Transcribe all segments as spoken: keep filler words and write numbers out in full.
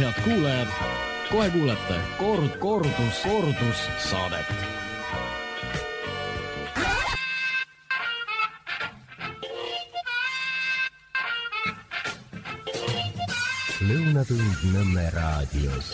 head kuulajad, kohe kuulete kord, kordus, kordus saadet. Lõunatund Nõmme raadios.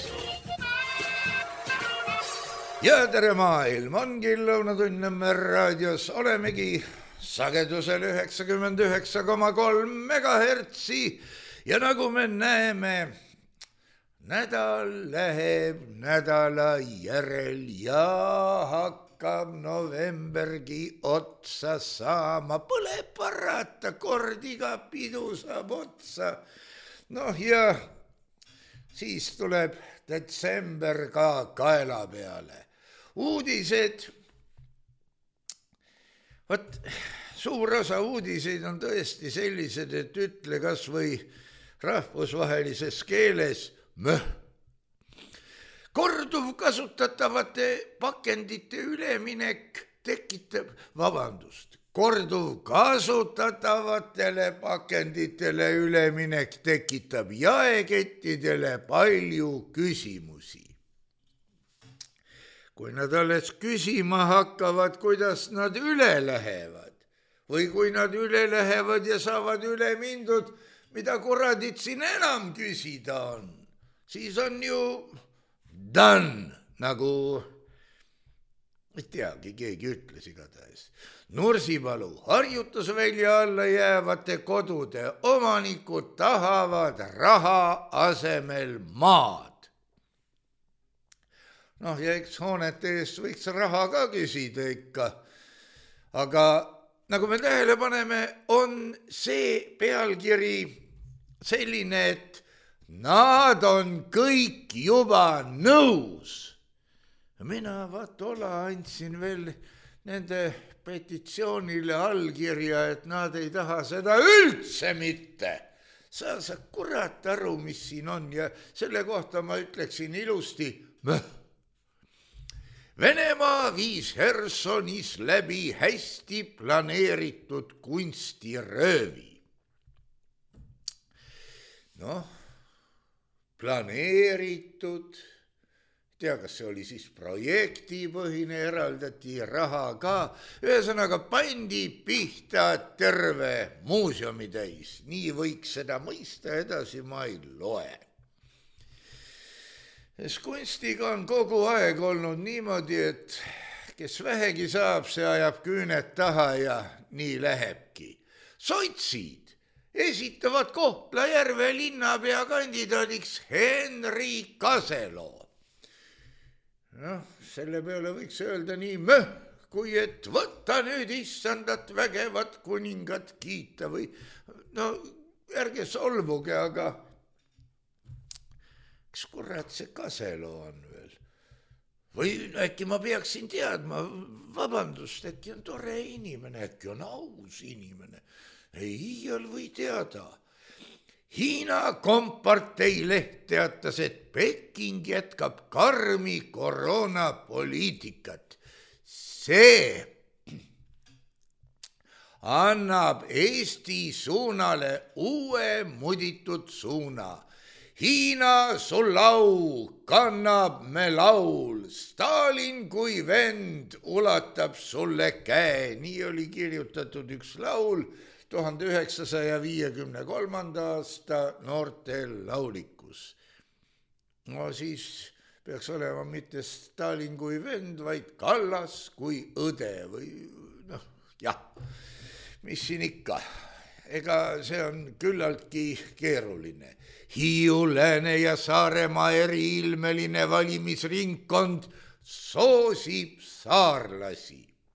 Ja tere maailm, ongi Lõunatund Nõmme raadios, olemegi sagedusel üheksakümmend üheksa koma kolm megahertsi ja nagu me näeme, nädal läheb nädala järel ja hakkab novembergi otsa saama, pole parata, kord iga pidu saab otsa. Noh ja siis tuleb detsember ka kaela peale. Uudised, võt, suur osa uudiseid on tõesti sellised, et ütle kas või rahvusvahelises keeles möh. Korduv kasutatavate pakendite üleminek tekitab, vabandust, korduv kasutatavatele pakenditele üleminek tekitab jaekettidele palju küsimusi. Kui nad alles küsima hakkavad, kuidas nad üle lähevad või kui nad üle lähevad ja saavad üle mindud, mida kuradid siin enam küsida on, siis on ju done, nagu ei teagi, keegi ütles igatahes. Nursipalu harjutusvälja alla jäävate kodude omanikud tahavad raha asemel maad. Noh, ja eks hoonete eest võiks raha ka küsida ikka. Aga nagu me tähele paneme, on see pealkiri selline, et nad on kõik juba nõus. Mina vaat ola andsin veel nende petitsioonile allkirja, et nad ei taha seda üldse mitte. Sa sa kurat aru, mis siin on ja selle kohta ma ütleksin ilusti möh. Venemaa viis Hersonis läbi hästi planeeritud kunstiröövi. Noh, planeeritud, tea, kas see oli siis projektipõhine, eraldati raha ka, ühesõnaga pandi pihta terve muuseumi täis. Nii võiks seda mõista, edasi ma ei loe. Kunstiga on kogu aeg olnud niimoodi, et kes vähegi saab, see ajab küüned taha ja nii lähebki. Sotsid esitavad Kohtla-Järve linnapea kandidaadiks Henri Kaseloo. Noh, selle peale võiks öelda nii möh, kui et võtta nüüd issandat vägevat kuningat kiita või no ärge solvuge, aga kas kurat see Kaseloo on veel? Või äkki ma peaksin teadma, vabandust, äkki on tore inimene, äkki on aus inimene. Ei iial või teada. Hiina kompartei leht teatas, et Peking jätkab karmi koroonapoliitikat. See annab Eesti suunale uue muditud suuna. Hiina sul lau, kannab me laul, Stalin kui vend ulatab sulle käe. Nii oli kirjutatud üks laul tuhande üheksasaja viiekümne kolmanda aasta noorte laulikus. No siis peaks olema mitte Stalin kui vend, vaid Kallas kui õde või noh, jah, mis siin ikka. Ega see on küllaltki keeruline. Hiiu, Lääne ja Saaremaa eriilmeline valimisringkond soosib saarlasi.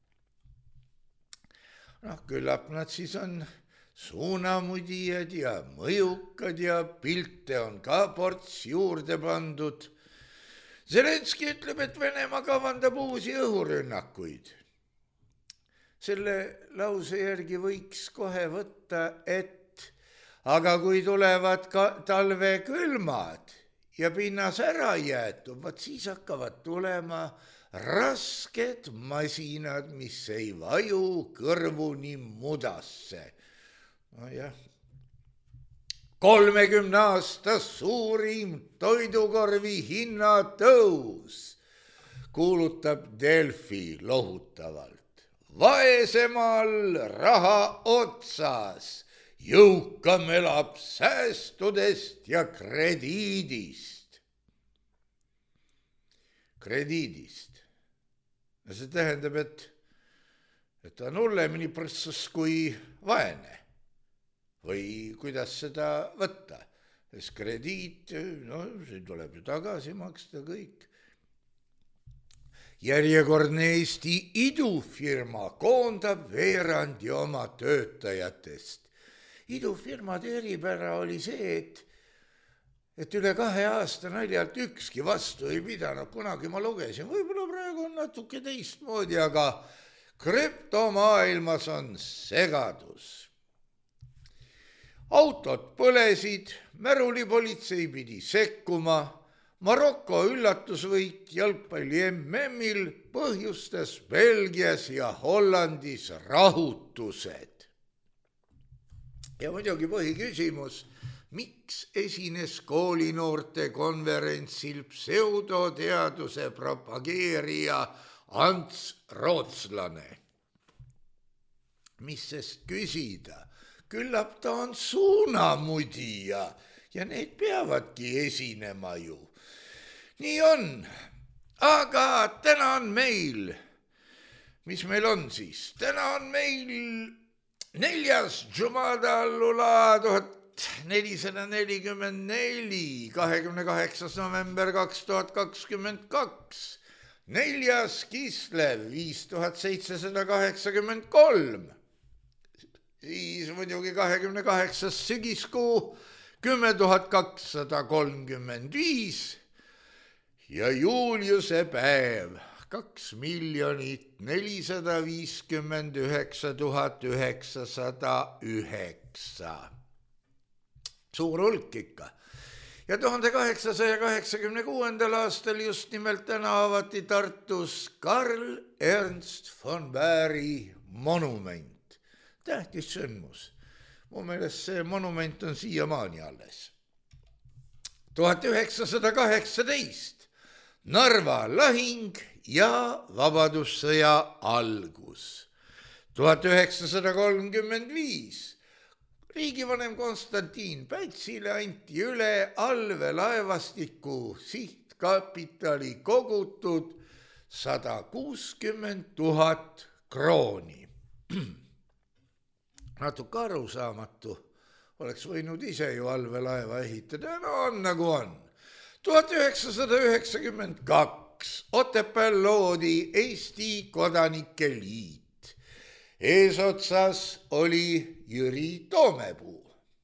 Noh, küllap nad siis on suunamudijad ja mõjukad ja pilte on ka ports juurde pandud. Zelenski ütleb, et Venemaa kavandab uusi õhurünnakuid. Selle lause järgi võiks kohe võtta, et aga kui tulevad ka talvekülmad ja pinnas ära jäetub, vaat siis hakkavad tulema rasked masinad, mis ei vaju kõrvuni mudasse. No jah, kolmekümne aasta suurim toidukorvi hinnatõus, kuulutab Delfi lohutavalt. Vaesemal raha otsas, jõukam elab säästudest ja krediidist. Krediidist. Ja see tähendab, et, et ta on hullemini prõssus kui vaene. Või kuidas seda võtta? Sest krediit, no see tuleb ju tagasi maksta kõik. Järjekordne Eesti idufirma koondab veerandi oma töötajatest. Idufirmade eripära oli see, et, et üle kahe aasta naljalt ükski vastu ei pidanud. Kunagi ma lugesin, võib-olla praegu on natuke teistmoodi, aga krüptomaailmas on segadus. Autod põlesid, märulipolitsei pidi sekkuma, Maroko üllatusvõit jalgpalli M M-il põhjustas Belgias ja Hollandis rahutused. Ja muidugi põhiküsimus, miks esines koolinoorte konverentsil pseudoteaduse propageerija Ants Rootslane? Mis sest küsida? Küllap ta on suunamudija ja need peavadki esinema ju. Nii on, aga täna on meil, mis meil on siis? Täna on meil neljas Jumada al-Ula tuhat nelisada nelikümmend neli, kahekümne kaheksas november kaks tuhat kakskümmend kaks, neljas Kislev viis tuhat seitsesada kaheksakümmend kolm, siis muidugi kahekümne kaheksas sügiskuu kümme tuhat kakssada kolmkümmend viis ja Juliuse päev kaks miljonit nelisada viiskümmend üheksa tuhat üheksasada üheksa. Suur hulk ikka. Ja tuhande kaheksasaja kaheksakümne kuuendal aastal just nimelt täna avati Tartus Karl Ernst von Baeri monument. Tähtis sündmus. Mu meelest see monument on siiamaani alles. tuhat üheksasada kaheksateist Narva lahing ja vabadussõja algus. tuhat üheksasada kolmkümmend viis riigivanem Konstantin Pätsile anti üle allveelaevastiku sihtkapitali kogutud sada kuuskümmend tuhat krooni. Natuke arusaamatu, oleks võinud ise ju allveelaeva ehitada, no on nagu on. tuhat üheksasada üheksakümmend kaks Otepääl loodi Eesti Kodanike Liit. Eesotsas oli Jüri Toomepuu.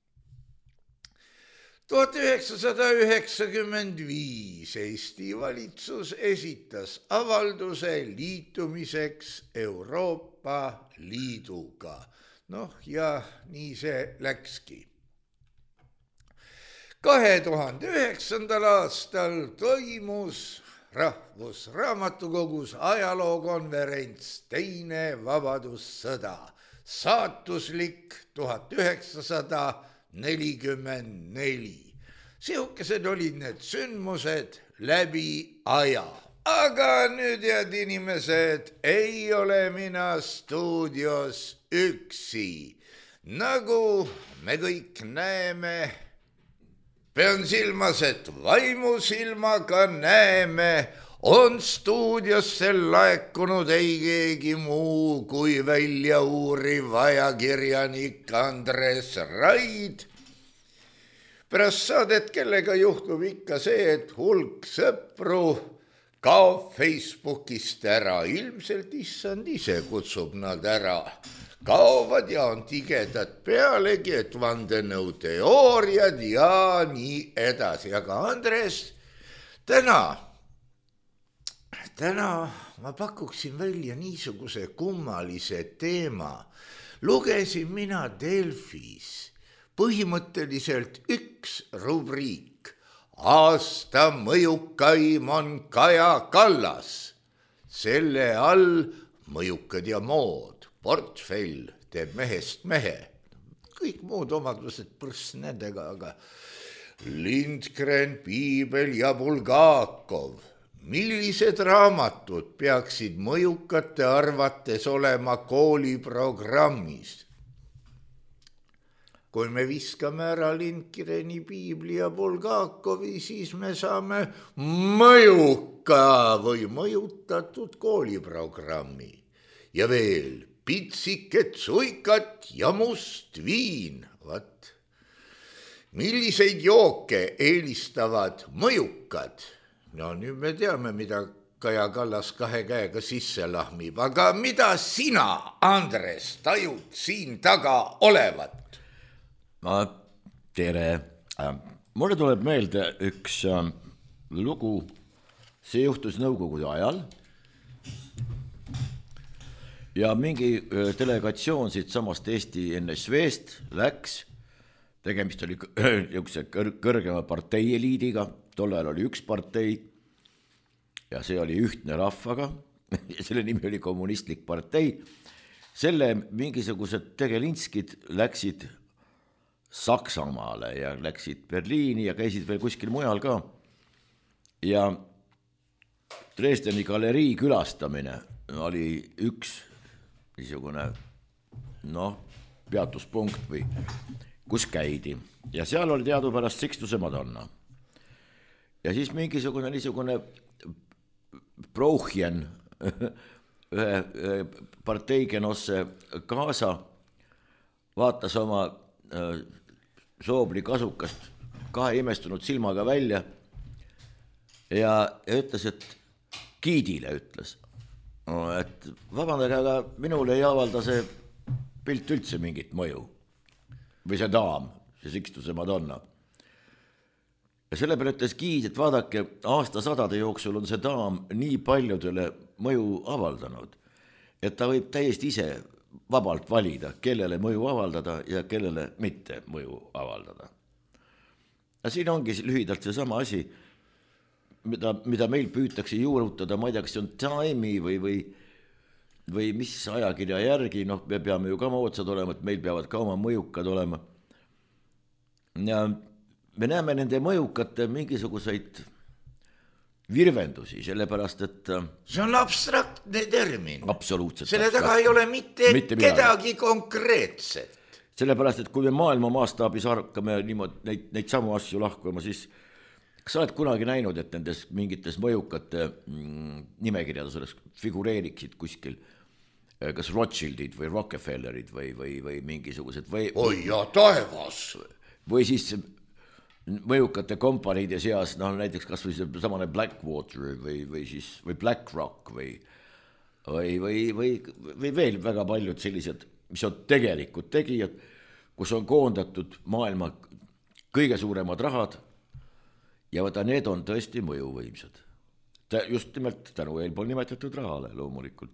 tuhat üheksasada üheksakümmend viis Eesti valitsus esitas avalduse liitumiseks Euroopa Liiduga. Noh, ja nii see läkski. kahe tuhande üheksandal aastal toimus Rahvusraamatukogus ajalookonverents Teine vabadussõda, saatuslik tuhat üheksasada nelikümmend neli. Sihukesed olid need sündmused läbi aja. Aga nüüd, head inimesed, ei ole mina stuudios üksi. Nagu me kõik näeme, pean silmas, et vaimusilmaga näeme, on stuudiosse laekunud ei keegi muu kui väljauuriv ajakirjanik Andres Raid. Pärast saadet, kellega juhtub ikka see, et hulk sõpru kaob Facebookist ära, ilmselt issand ise kutsub nad ära. Kaovad ja on tigedad pealegi, et vandenõuteooriad ja nii edasi. Aga Andres, täna, täna ma pakuksin välja niisuguse kummalise teema. Lugesin mina Delfis põhimõtteliselt üks rubriik. Aasta mõjukaim on Kaja Kallas. Selle all mõjukad ja mood. Portfell teeb mehest mehe. kõik muud omadused põrss nendega, aga Lindgren, Piibel ja Bulgakov, millised raamatud peaksid mõjukate arvates olema kooliprogrammis? Kui me viskame ära Lindgreni, Piibli ja Bulgakovi, siis me saame mõjuka või mõjutatud kooliprogrammi. Ja veel pitsiket, suikat ja must viin. Vat. Milliseid jooke eelistavad mõjukad? No nüüd me teame, mida Kaja Kallas kahe käega sisse lahmib, aga mida sina, Andres, tajud siin taga olevat? No, tere. Mulle tuleb meelde üks lugu, see juhtus nõukogude ajal ja mingi delegatsioon siit samast Eesti N S V-st läks, tegemist oli kõrgema partei eliidiga, tol ajal oli üks partei ja see oli Ühtne Rahvaga, selle nimi oli Kommunistlik partei, selle mingisugused tegelinskid läksid Saksamaale ja läksid Berliini ja käisid veel kuskil mujal ka. Ja Dresdeni galerii külastamine oli üks niisugune noh, peatuspunkt või kus käidi. Ja seal oli teadupärast Sixtuse Madonna. Ja siis mingisugune niisugune Brouchien ühe parteigenosse kaasa vaatas oma Soobli kasukast kahe imestunud silmaga välja ja ütles, et giidile ütles, et vabandage, aga minule ei avalda see pilt üldse mingit mõju. Või see daam, see Sixtuse Madonna. Ja selle peale ütles giid, et vaadake, aastasadade jooksul on see daam nii paljudele mõju avaldanud, et ta võib täiesti ise vabalt valida, kellele mõju avaldada ja kellele mitte mõju avaldada. Ja siin ongi lühidalt see sama asi, mida, mida meil püütakse juurutada, ma ei tea, kas see on Time'i või, või, või mis ajakirja järgi, noh, me peame ju ka moodsad olema, et meil peavad ka oma mõjukad olema. Ja me näeme nende mõjukate mingisuguseid virvendusi, sellepärast, et see on abstraktne termin. Absoluutselt. Selle taga ei ole mitte, mitte kedagi konkreetset. Sellepärast, et kui me maailma maastaabis hakkame niimoodi neid, neid samu asju lahkuma, siis kas sa oled kunagi näinud, et nendes mingites mõjukate mm, nimekirjades oleks figureeriksid kuskil kas Rothschildid või Rockefellerid või, või, või mingisugused või, oi ja taevas. Või siis mõjukate kompaniide seas, noh näiteks kas või see samane Blackwater või, või siis või BlackRock või, või, või, või, või veel väga paljud sellised, mis on tegelikult tegijad, kus on koondatud maailma kõige suuremad rahad ja võta, need on tõesti mõjuvõimsad. Just nimelt tänu eelpool nimetatud rahale loomulikult.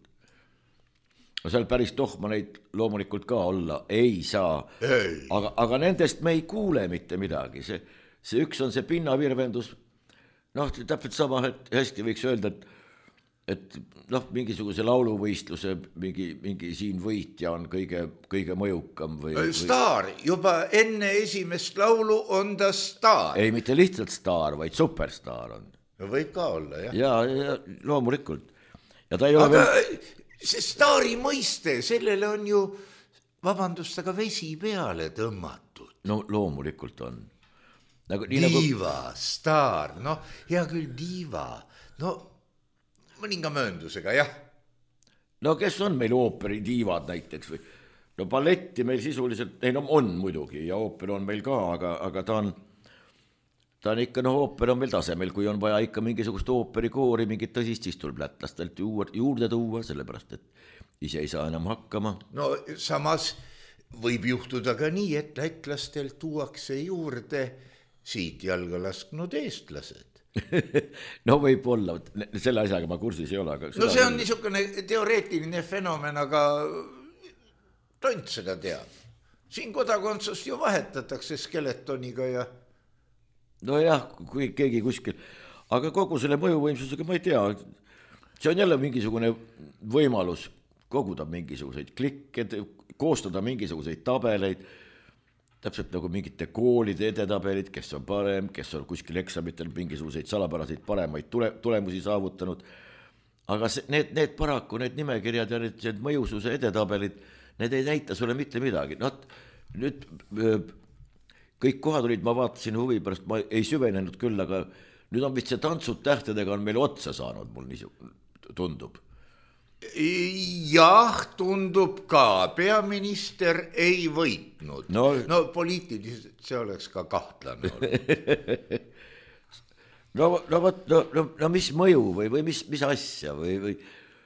No seal päris tohma neid loomulikult ka olla ei saa, aga, aga nendest me ei kuule mitte midagi. See, see üks on see pinnavirvendus, noh, täpselt sama, et hästi võiks öelda, et, et noh, mingisuguse lauluvõistluse mingi, mingi siin võitja on kõige, kõige mõjukam. Või, staar, juba enne esimest laulu on ta staar. Ei, mitte lihtsalt staar, vaid superstaar on. No võib ka olla, jah. Ja, ja loomulikult. Ja ta ei ole aga... veel... See staari mõiste, sellele on ju, vabandust, aga vesi peale tõmmatud. No loomulikult on. Nagu, diiva, nagu... staar, no hea küll diiva, no mõninga mööndusega, jah. No kes on meil ooperi diivad näiteks või? No balletti meil sisuliselt, ei no on muidugi ja ooper on meil ka, aga, aga ta on, ta on ikka, no ooper on meil tasemel, kui on vaja ikka mingisugust ooperikoori, mingit tõsist, siis tuleb lätlastelt juurde tuua, sellepärast, et ise ei saa enam hakkama. No samas võib juhtuda ka nii, et lätlastelt tuuakse juurde siit jalga lasknud eestlased. No võib olla, selle asjaga ma kursis ei ole. Aga no see on niisugune teoreetiline fenomen, aga tont seda teab. Siin kodakondsust ju vahetatakse skeletoniga ja... No jah, kui keegi kuskil, aga kogu selle mõjuvõimsusega ma ei tea, see on jälle mingisugune võimalus koguda mingisuguseid klikke, koostada mingisuguseid tabeleid, täpselt nagu mingite koolide edetabelid, kes on parem, kes on kuskil eksamitel mingisuguseid salapäraseid paremaid tule, tulemusi saavutanud. Aga see, need, need paraku, need nimekirjad ja need, need mõjususe edetabelid, need ei näita sulle mitte midagi. Nad, nüüd kõik kohad olid, ma vaatasin huvi pärast, ma ei süvenenud küll, aga nüüd on vist see tantsud tähtedega on meil otsa saanud, mul niisugune tundub. Jah, tundub ka. Peaminister ei võitnud. No, no poliitiliselt see oleks ka kahtlane olnud. no, no, võt, no, no, no mis mõju või, või mis, mis asja või, või...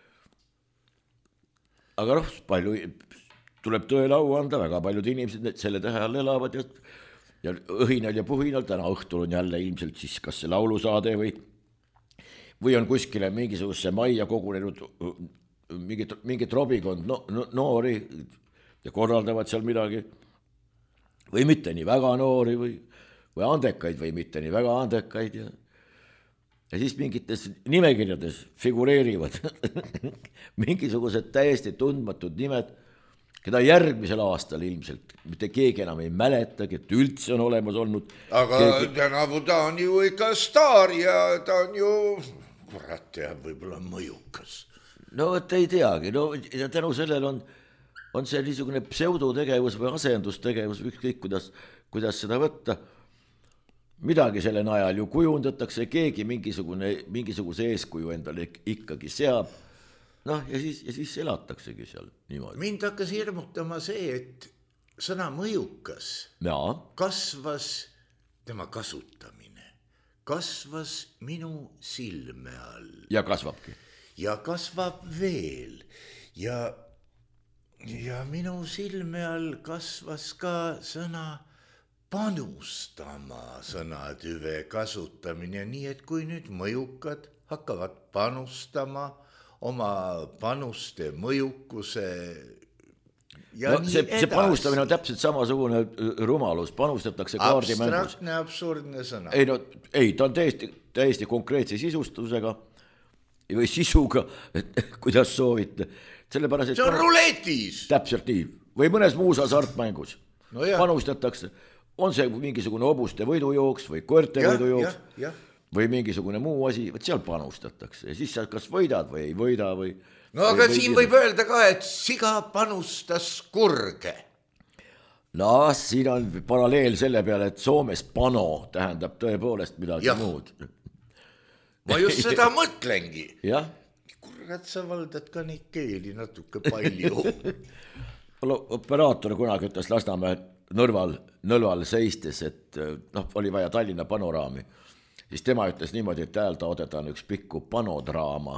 Aga noh, palju tuleb tõele au anda, väga paljud inimesed selle tähe all elavad ja, ja õhinal ja puhinal, täna õhtul on jälle ilmselt siis kas see laulusaade või, või on kuskile mingisugusesse majja kogunenud mingit, mingit robikond no, no, noori ja korraldavad seal midagi või mitte nii väga noori või, või andekaid või mitte nii väga andekaid ja, ja siis mingites nimekirjades figureerivad mingisugused täiesti tundmatud nimed, keda järgmisel aastal ilmselt mitte keegi enam ei mäletagi, et üldse on olemas olnud. Aga keegi... tänavu ta on ju ikka staar ja ta on ju, kurat teab, võib-olla mõjukas. No et ei teagi, no ja tänu sellel on, on see niisugune pseudotegevus või asendustegevus, ükskõik kuidas, kuidas seda võtta. Midagi selle najal ju kujundatakse, keegi mingisugune, mingisuguse eeskuju endale ikkagi seab. Noh, ja siis, ja siis elataksegi seal niimoodi. Mind hakkas hirmutama see, et sõna mõjukas ja. Kasvas tema kasutamine, kasvas minu silme all. Ja kasvabki. Ja kasvab veel ja, ja minu silme all kasvas ka sõna panustama, sõnatüve kasutamine, nii et kui nüüd mõjukad hakkavad panustama oma panuste mõjukuse ja no, see, see panustamine on täpselt samasugune rumalus, panustatakse kaardimängus. Abstraktne, absurdne sõna. Ei, no, ei, ta on täiesti, täiesti konkreetse sisustusega või sisuga, et kuidas soovite. Sellepärast, et see on ruletis. Täpselt nii. Või mõnes muus hasartmängus no panustatakse. On see mingisugune hobuste võidujooks või koerte ja, võidujooks ja, ja. või mingisugune muu asi, et seal panustatakse. Ja siis sa kas võidad või ei võida või... No aga või, siin või võib öelda ka, et siga panustas kurge. No siin on paralleel selle peale, et Soomes pano tähendab tõepoolest midagi ja. Muud. Ma just seda mõtlengi. Jah. Kurat, sa valdad ka neid keeli natuke palju. Operaator kunagi ütles Lasnamäe Nõrval, Nõlval seistes, et noh, oli vaja Tallinna panoraami. Siis tema ütles niimoodi, et hääl taodetaan üks pikku panodraama.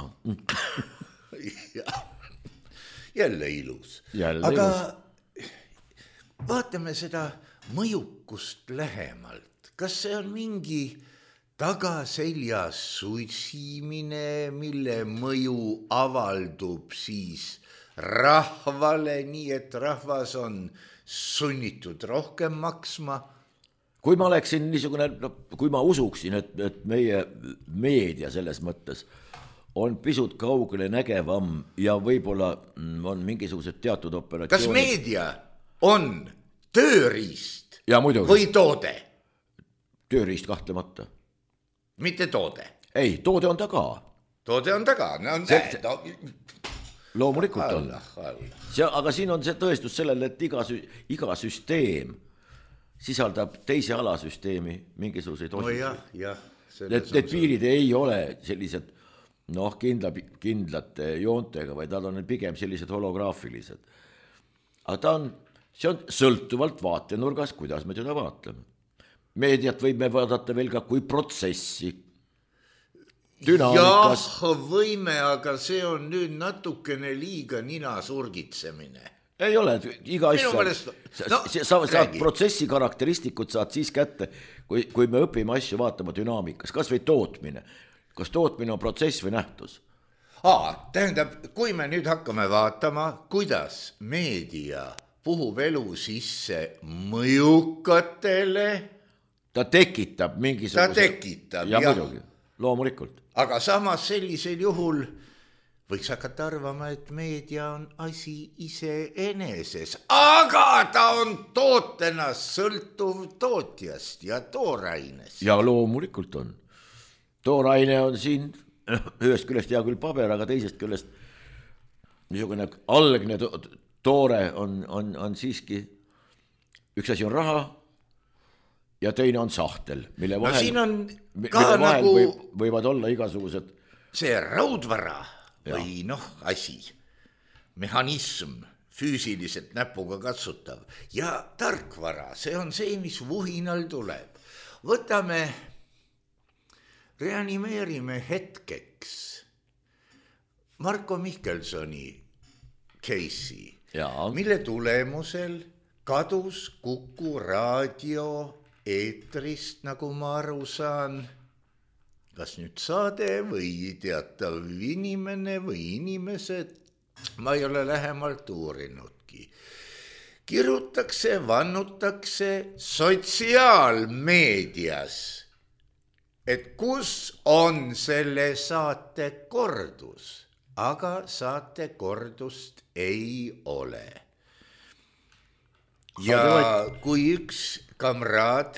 Jälle ilus. Jälle aga ilus. Vaatame seda mõjukust lähemalt. Kas see on mingi tagaselja suitsimine, mille mõju avaldub siis rahvale, nii et rahvas on sunnitud rohkem maksma? Kui ma oleksin niisugune, no, kui ma usuksin, et, et meie meedia selles mõttes on pisut kaugele nägevam ja võib-olla on mingisugused teatud operatsioonid. Kas meedia on tööriist ja, muidugi. Või toode? Tööriist kahtlemata. Mitte toode? Ei, toode on ta ka. Toode on ta ka, no on see, no... Loomulikult on. See, aga siin on see tõestus sellele, et iga, iga süsteem sisaldab teise alasüsteemi mingisuguseid osi. No jah, jah. Need, need piirid ei ole sellised noh, kindla, kindlate joontega, vaid nad on pigem sellised holograafilised. Aga ta on, see on sõltuvalt vaatenurgas, kuidas me teda vaatleme. Meediat võib me vaadata veel ka kui protsessi. Dünaamikas. Jah, võime, aga see on nüüd natukene liiga nina surgitsemine. Ei ole, iga asja. Mõelest... No, sa saad protsessi karakteristikud saad siis kätte, kui, kui me õpime asju vaatama dünaamikas. Kas või tootmine. Kas tootmine on protsess või nähtus? Aa, tähendab, kui me nüüd hakkame vaatama, kuidas meedia puhub elu sisse mõjukatele. Ta tekitab mingisuguse... Ta tekitab, ja. Ja muidugi, loomulikult. Aga samas sellisel juhul võiks hakata arvama, et meedia on asi iseeneses, aga ta on tootena sõltuv tootjast ja toorainest. Ja loomulikult on. Tooraine on siin ühest küljest hea küll paber, aga teisest küljest niisugune algne toore on, on, on siiski, üks asi on raha ja teine on sahtel, mille vahel, no siin on ka mille vahel nagu võib, võivad olla igasugused see raudvara või noh, asi, mehhanism, füüsiliselt näpuga katsutav ja tarkvara, see on see, mis vuhinal tuleb. Võtame, reanimeerime hetkeks Marko Mihkelsoni case'i, mille tulemusel kadus Kuku raadio eetrist, nagu ma aru saan, kas nüüd saade või teatav inimene või inimesed, ma ei ole lähemalt uurinudki. Kirutakse, vannutakse sotsiaalmeedias, et kus on selle saate kordus, aga saate kordust ei ole. Ja kui üks kamraad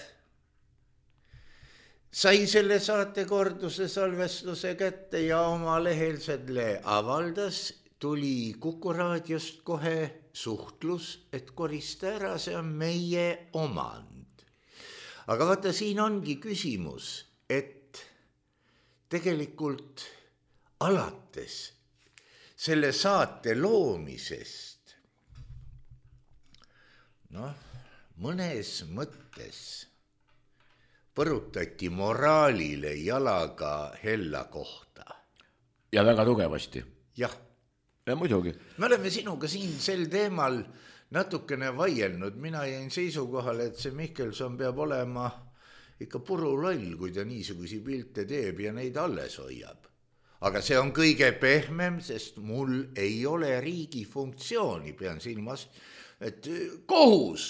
sai selle saate korduse salvestuse kätte ja oma lehelsele avaldas, tuli Kuku raadiost kohe suhtlus, et korista ära, see on meie omand. Aga vaata, siin ongi küsimus, et tegelikult alates selle saate loomisest, noh, mõnes mõttes põrutati moraalile jalaga hella kohta. Ja väga tugevasti. Jah. Ja muidugi. Me oleme sinuga siin sel teemal natukene vaielnud. Mina jäin seisukohale, et see Mihkelson peab olema ikka puruloll, kui ta niisugusi pilte teeb ja neid alles hoiab. Aga see on kõige pehmem, sest mul ei ole riigi funktsiooni, pean silmas, et kohus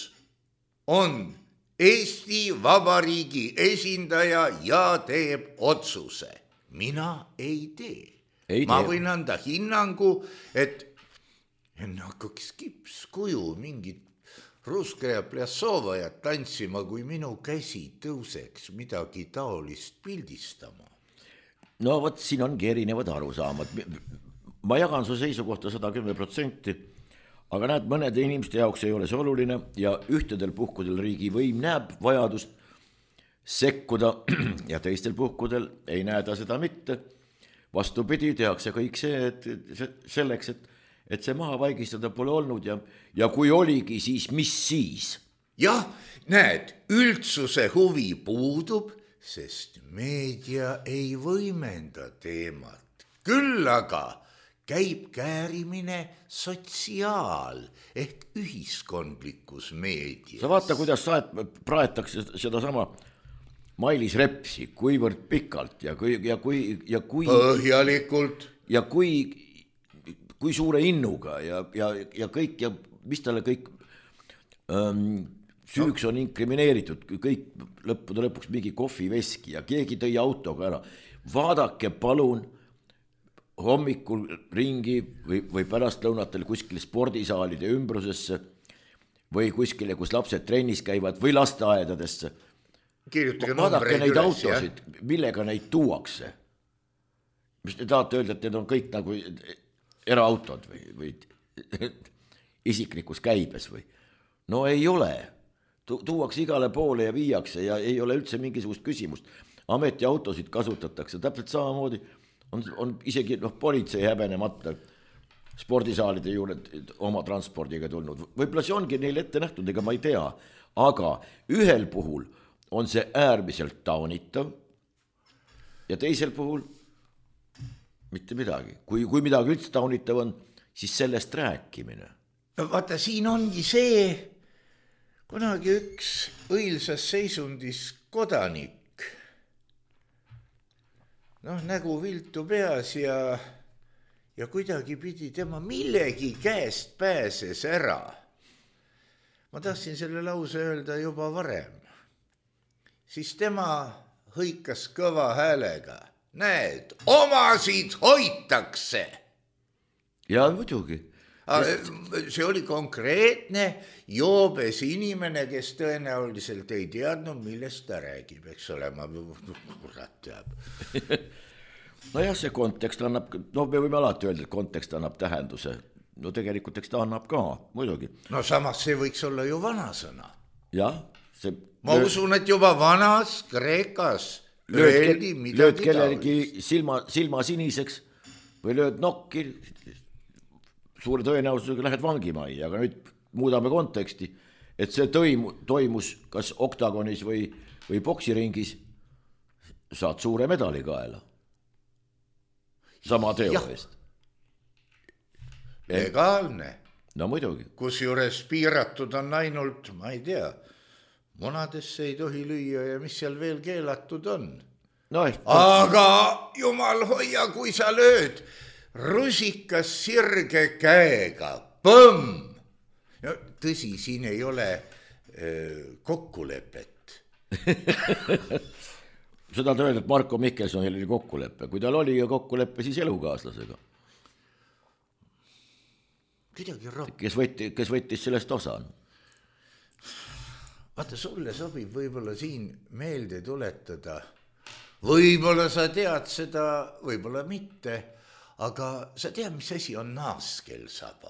on Eesti Vabariigi esindaja ja teeb otsuse. Mina ei tee. Ei Ma tee. Võin anda hinnangu, et enne hakkaks kipskuju mingit Ruska ja Pljasovajat tantsima, kui minu käsi tõuseks midagi taolist pildistama. No vot, siin ongi erinevad arusaamad. Ma jagan su seisukohta sada kümme protsenti, aga näed, mõnede inimeste jaoks ei ole see oluline ja ühtedel puhkudel riigi võim näeb vajadust sekkuda ja teistel puhkudel ei näe ta seda mitte. Vastupidi, tehakse kõik see, et selleks, et, et see maha vaigistada pole olnud ja, ja kui oligi, siis mis siis? Jah, näed, üldsuse huvi puudub, sest meedia ei võimenda teemat. Küll aga käib käärimine sotsiaal ehk ühiskondlikus meedias. Sa vaata, kuidas saet, praetakse seda sama Mailis Repsi, kuivõrd pikalt ja kui, ja kui, ja kui põhjalikult ja kui, kui suure innuga ja, ja, ja kõik ja mis talle kõik ähm, süüks on inkrimineeritud, kõik lõppude lõpuks mingi kohviveski ja keegi tõi autoga ära. Vaadake palun hommikul ringi või, või pärastlõunatel kuskil spordisaalide ümbrusesse või kuskile, kus lapsed trennis käivad või lasteaedadesse. Vaadake neid üles, autosid, ja? Millega neid tuuakse. Mis te tahate öelda, et need on kõik nagu eraautod või, või isiklikus käibes või? No ei ole. Tu- tuuakse igale poole ja viiakse ja ei ole üldse mingisugust küsimust. Ametiautosid kasutatakse täpselt samamoodi. On, on isegi noh, politsei häbenemata spordisaalide juurde oma transpordiga tulnud. Võib-olla see ongi neil ette nähtud, ega ma ei tea. Aga ühel puhul on see äärmiselt taunitav ja teisel puhul mitte midagi. Kui, kui midagi üldse taunitav on, siis sellest rääkimine. No vaata, siin ongi see, kunagi üks õilsas seisundis kodanik, noh, nägu viltu peas ja, ja kuidagi pidi tema millegi käest pääses ära. Ma tahtsin selle lause öelda juba varem. Siis tema hõikas kõva häälega. Näed, omasid hoitakse. ja muidugi. See oli konkreetne joobes inimene, kes tõenäoliselt ei teadnud, millest ta räägib, eks ole, ma kurat teab. No jah, see kontekst annab, no me võime alati öelda, et kontekst annab tähenduse. No tegelikult eks ta annab ka, muidugi. No samas see võiks olla ju vanasõna. Jah, see... Ma usun, et juba vanas Kreekas lööd, öeldi midagi lööd kellelegi silma, silma siniseks või lööd nokki, suure tõenäosusega lähed vangimai, aga nüüd muudame konteksti, et see toimu, toimus kas oktagonis või, või boksiringis, saad suure medali kaela. Sama teo eest. Legaalne. No muidugi. Kus juures piiratud on ainult, ma ei tea, munadesse ei tohi lüüa ja mis seal veel keelatud on. No, ehk... Aga jumal hoia, kui sa lööd rusikas sirge käega, põmm! No, tõsi, siin ei ole öö, kokkulepet. Seda ta öelda, et Marko Mihkelsonil oli kokkulepe. Kui tal oli kokkulepe, siis elukaaslasega. Kes, võtti, kes võttis sellest osa? Vaata, sulle sobib võib-olla siin meelde tuletada. Võib-olla sa tead seda, võib-olla mitte. Aga sa tead, mis asi on naaskelsaba?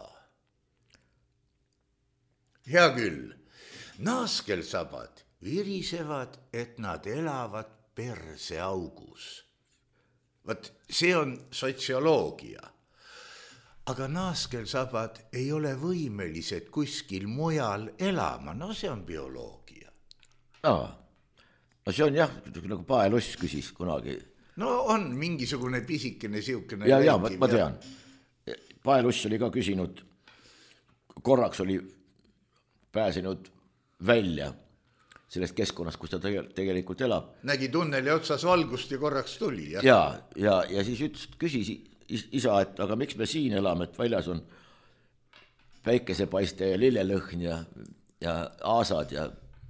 Hea küll, naaskelsabad virisevad, et nad elavad perseaugus. Vaat see on sotsioloogia. Aga naaskelsabad ei ole võimelised kuskil mujal elama, no see on bioloogia. Aa, no see on jah, nagu Paeluss küsis kunagi. No on mingisugune pisikene siukene... Ja, ja, ma, ma tean. Paeluss oli ka küsinud, korraks oli pääsenud välja sellest keskkonnast, kus ta tegelikult elab. Nägi tunneli otsas valgust ja korraks tuli. Ja, ja, ja, ja siis ütles, küsis isa, et aga miks me siin elame, et väljas on päikesepaiste ja lillelõhn ja, ja aasad ja,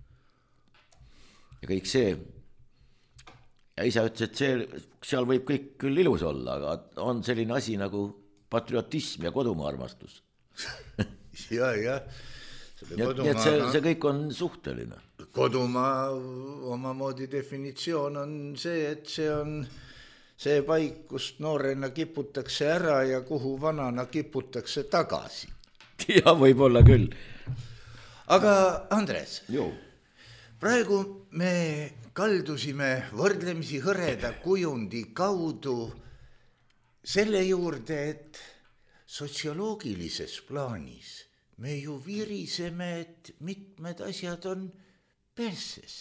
ja kõik see... Ja isa ütles, et see, seal võib kõik küll ilus olla, aga on selline asi nagu patriotism ja kodumaa armastus. ja, ja. Nii et see, see kõik on suhteline. Kodumaa omamoodi definitsioon on see, et see on see paik, kust noorena kiputakse ära ja kuhu vanana kiputakse tagasi. Ja võib-olla küll. Aga Andres, jo. Praegu me kaldusime võrdlemisi hõreda kujundi kaudu selle juurde, et sotsioloogilises plaanis me ju viriseme, et mitmed asjad on perses.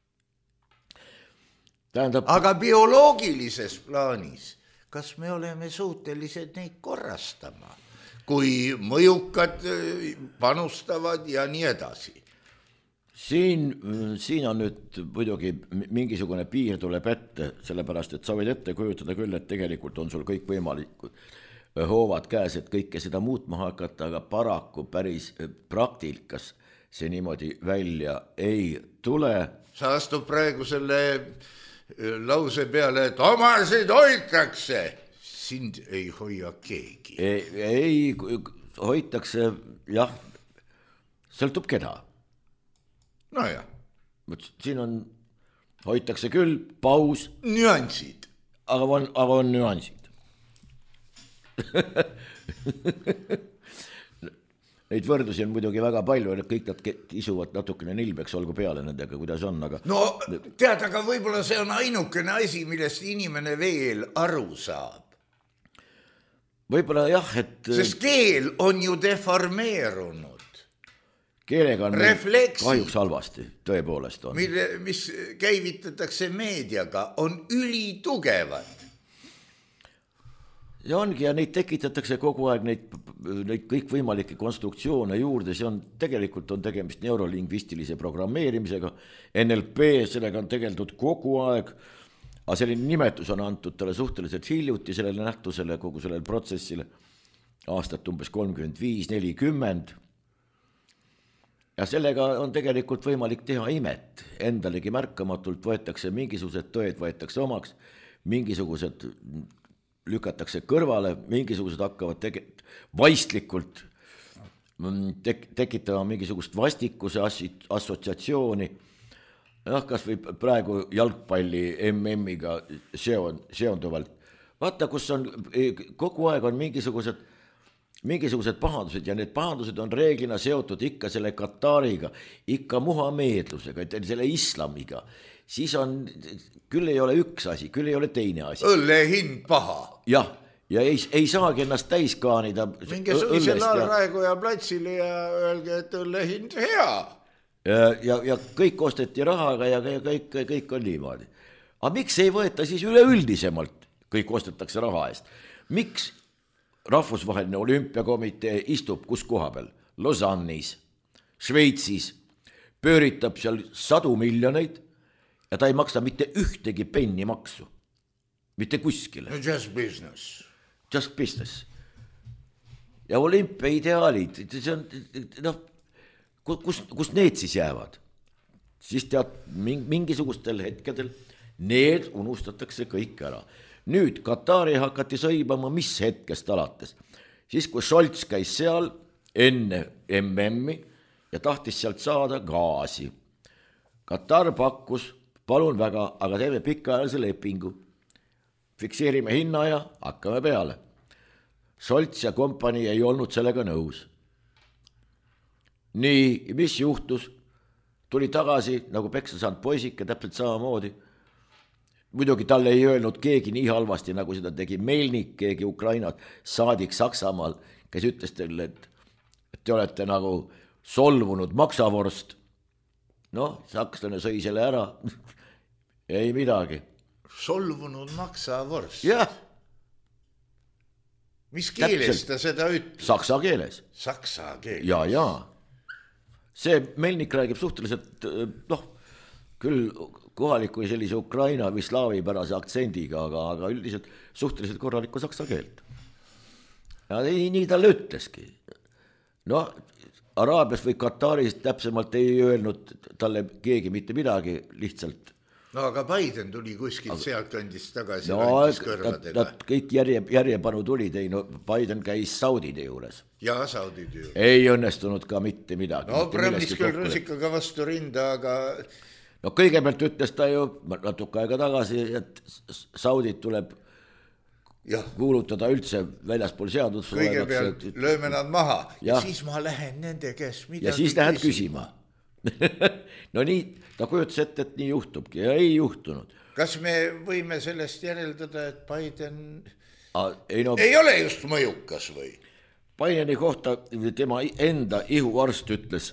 Tähendab... Aga bioloogilises plaanis, kas me oleme suutelised neid korrastama, kui mõjukad panustavad ja nii edasi? Siin, siin on nüüd muidugi mingisugune piir tuleb ette, sellepärast, et sa võid ette kujutada küll, et tegelikult on sul kõik võimalikud hoovad käes, et kõike seda muutma hakata, aga paraku päris praktikas see niimoodi välja ei tule. Sa astub praegu selle lause peale, et omasid hoitakse. Sind ei hoia keegi. Ei, ei hoitakse, jah, sõltub keda. No ja. Siin on, hoitakse küll, paus. Nüansid. Aga on, aga on nüansid. Neid võrdlusi on muidugi väga palju, et kõik nad isuvad natukene nilbeks, olgu peale nendega, kuidas on, aga... No tead, aga võib-olla see on ainukene asi, millest inimene veel aru saab. Võib-olla jah, et... Sest keel on ju deformeerunud. Keelega on refleksi, kahjuks halvasti, tõepoolest on. Mille, mis käivitatakse meediaga, on ülitugevad. Ja ongi, ja neid tekitatakse kogu aeg, neid, neid kõik võimalikke konstruktsioone juurde, see on, tegelikult on tegemist neurolingvistilise programmeerimisega, N L P, sellega on tegeldud kogu aeg, aga selline nimetus on antud talle suhteliselt hiljuti sellele nähtusele, kogu sellele protsessile, aastat umbes kolmkümmend viis nelikümmend. Ja sellega on tegelikult võimalik teha imet, endalegi märkamatult võetakse mingisugused tõed, võetakse omaks, mingisugused lükatakse kõrvale, mingisugused hakkavad tege- vaistlikult tek- tekitama mingisugust vastikuse assotsiatsiooni. Noh, kas või praegu jalgpalli M M-iga seon, seonduvalt. Vaata, kus on, kogu aeg on mingisugused, mingisugused pahandused ja need pahandused on reeglina seotud ikka selle Katariga, ikka muhameedlusega, selle islamiga. Siis on, küll ei ole üks asi, küll ei ole teine asi. Õlle hind paha. Jah, ja ei, ei saagi ennast täis kaanida. Minge suvisel Raekoja ja platsile ja öelge, et õlle hind hea. Ja, ja, ja kõik osteti rahaga ja kõik, kõik on niimoodi. Aga miks ei võeta siis üleüldisemalt, kõik ostetakse raha eest? Miks rahvusvaheline olümpiakomitee istub kus koha peal? Lausanne'is, Šveitsis, pööritab seal sadu miljoneid ja ta ei maksa mitte ühtegi penni maksu. Mitte kuskile. No just business. Just business. Ja olümpia ideaalid, see on, noh, kus, kus need siis jäävad? Siis tead, mingisugustel hetkedel need unustatakse kõik ära. Nüüd Katari hakati sõibama mis hetkest alates. Siis kui Scholz käis seal enne M M-i ja tahtis sealt saada gaasi. Katar pakkus, palun väga, aga teeme pikaajalise lepingu. Fikseerime hinna ja hakkame peale. Scholz ja kompanii ei olnud sellega nõus. Nii, mis juhtus? Tuli tagasi nagu peksa saanud poisike, täpselt samamoodi. Muidugi talle ei öelnud keegi nii halvasti, nagu seda tegi Melnik, keegi Ukrainat saadik Saksamaal, kes ütles teile, et, et te olete nagu solvunud maksavorst. Noh, sakslane sõi selle ära. Ei midagi. Solvunud maksavorst? Jah. Mis keeles ta seda ütleb? Saksa keeles. Saksa keeles? Ja, ja. See Melnik räägib suhteliselt, noh, küll kohaliku sellise Ukraina või slaavipärase aktsendiga, aga, aga üldiselt suhteliselt korralikku saksa keelt. Ja nii, nii talle ütleski. No, Araabias või Kataris täpsemalt ei öelnud talle keegi mitte midagi, lihtsalt. No aga Biden tuli kuskilt sealt kandis tagasi. No, nad kõik järje, järjepanu tuli teino, Biden käis Saudide juures. Ja Saudide juures. Ei õnnestunud ka mitte midagi. No prõmmis küll rusikaga vastu rinda, aga... No kõigepealt ütles ta ju natuke aega tagasi, et Saudid tuleb ja. kuulutada üldse väljaspool seadus. Kõigepealt et... lööme nad maha ja. ja siis ma lähen nende käes midagi ja siis lähed küsima. No nii, ta kujutas ette, et nii juhtubki ja ei juhtunud. Kas me võime sellest järeldada, et Biden A, ei, no... ei ole just mõjukas või? Bideni kohta tema enda ihuarst ütles,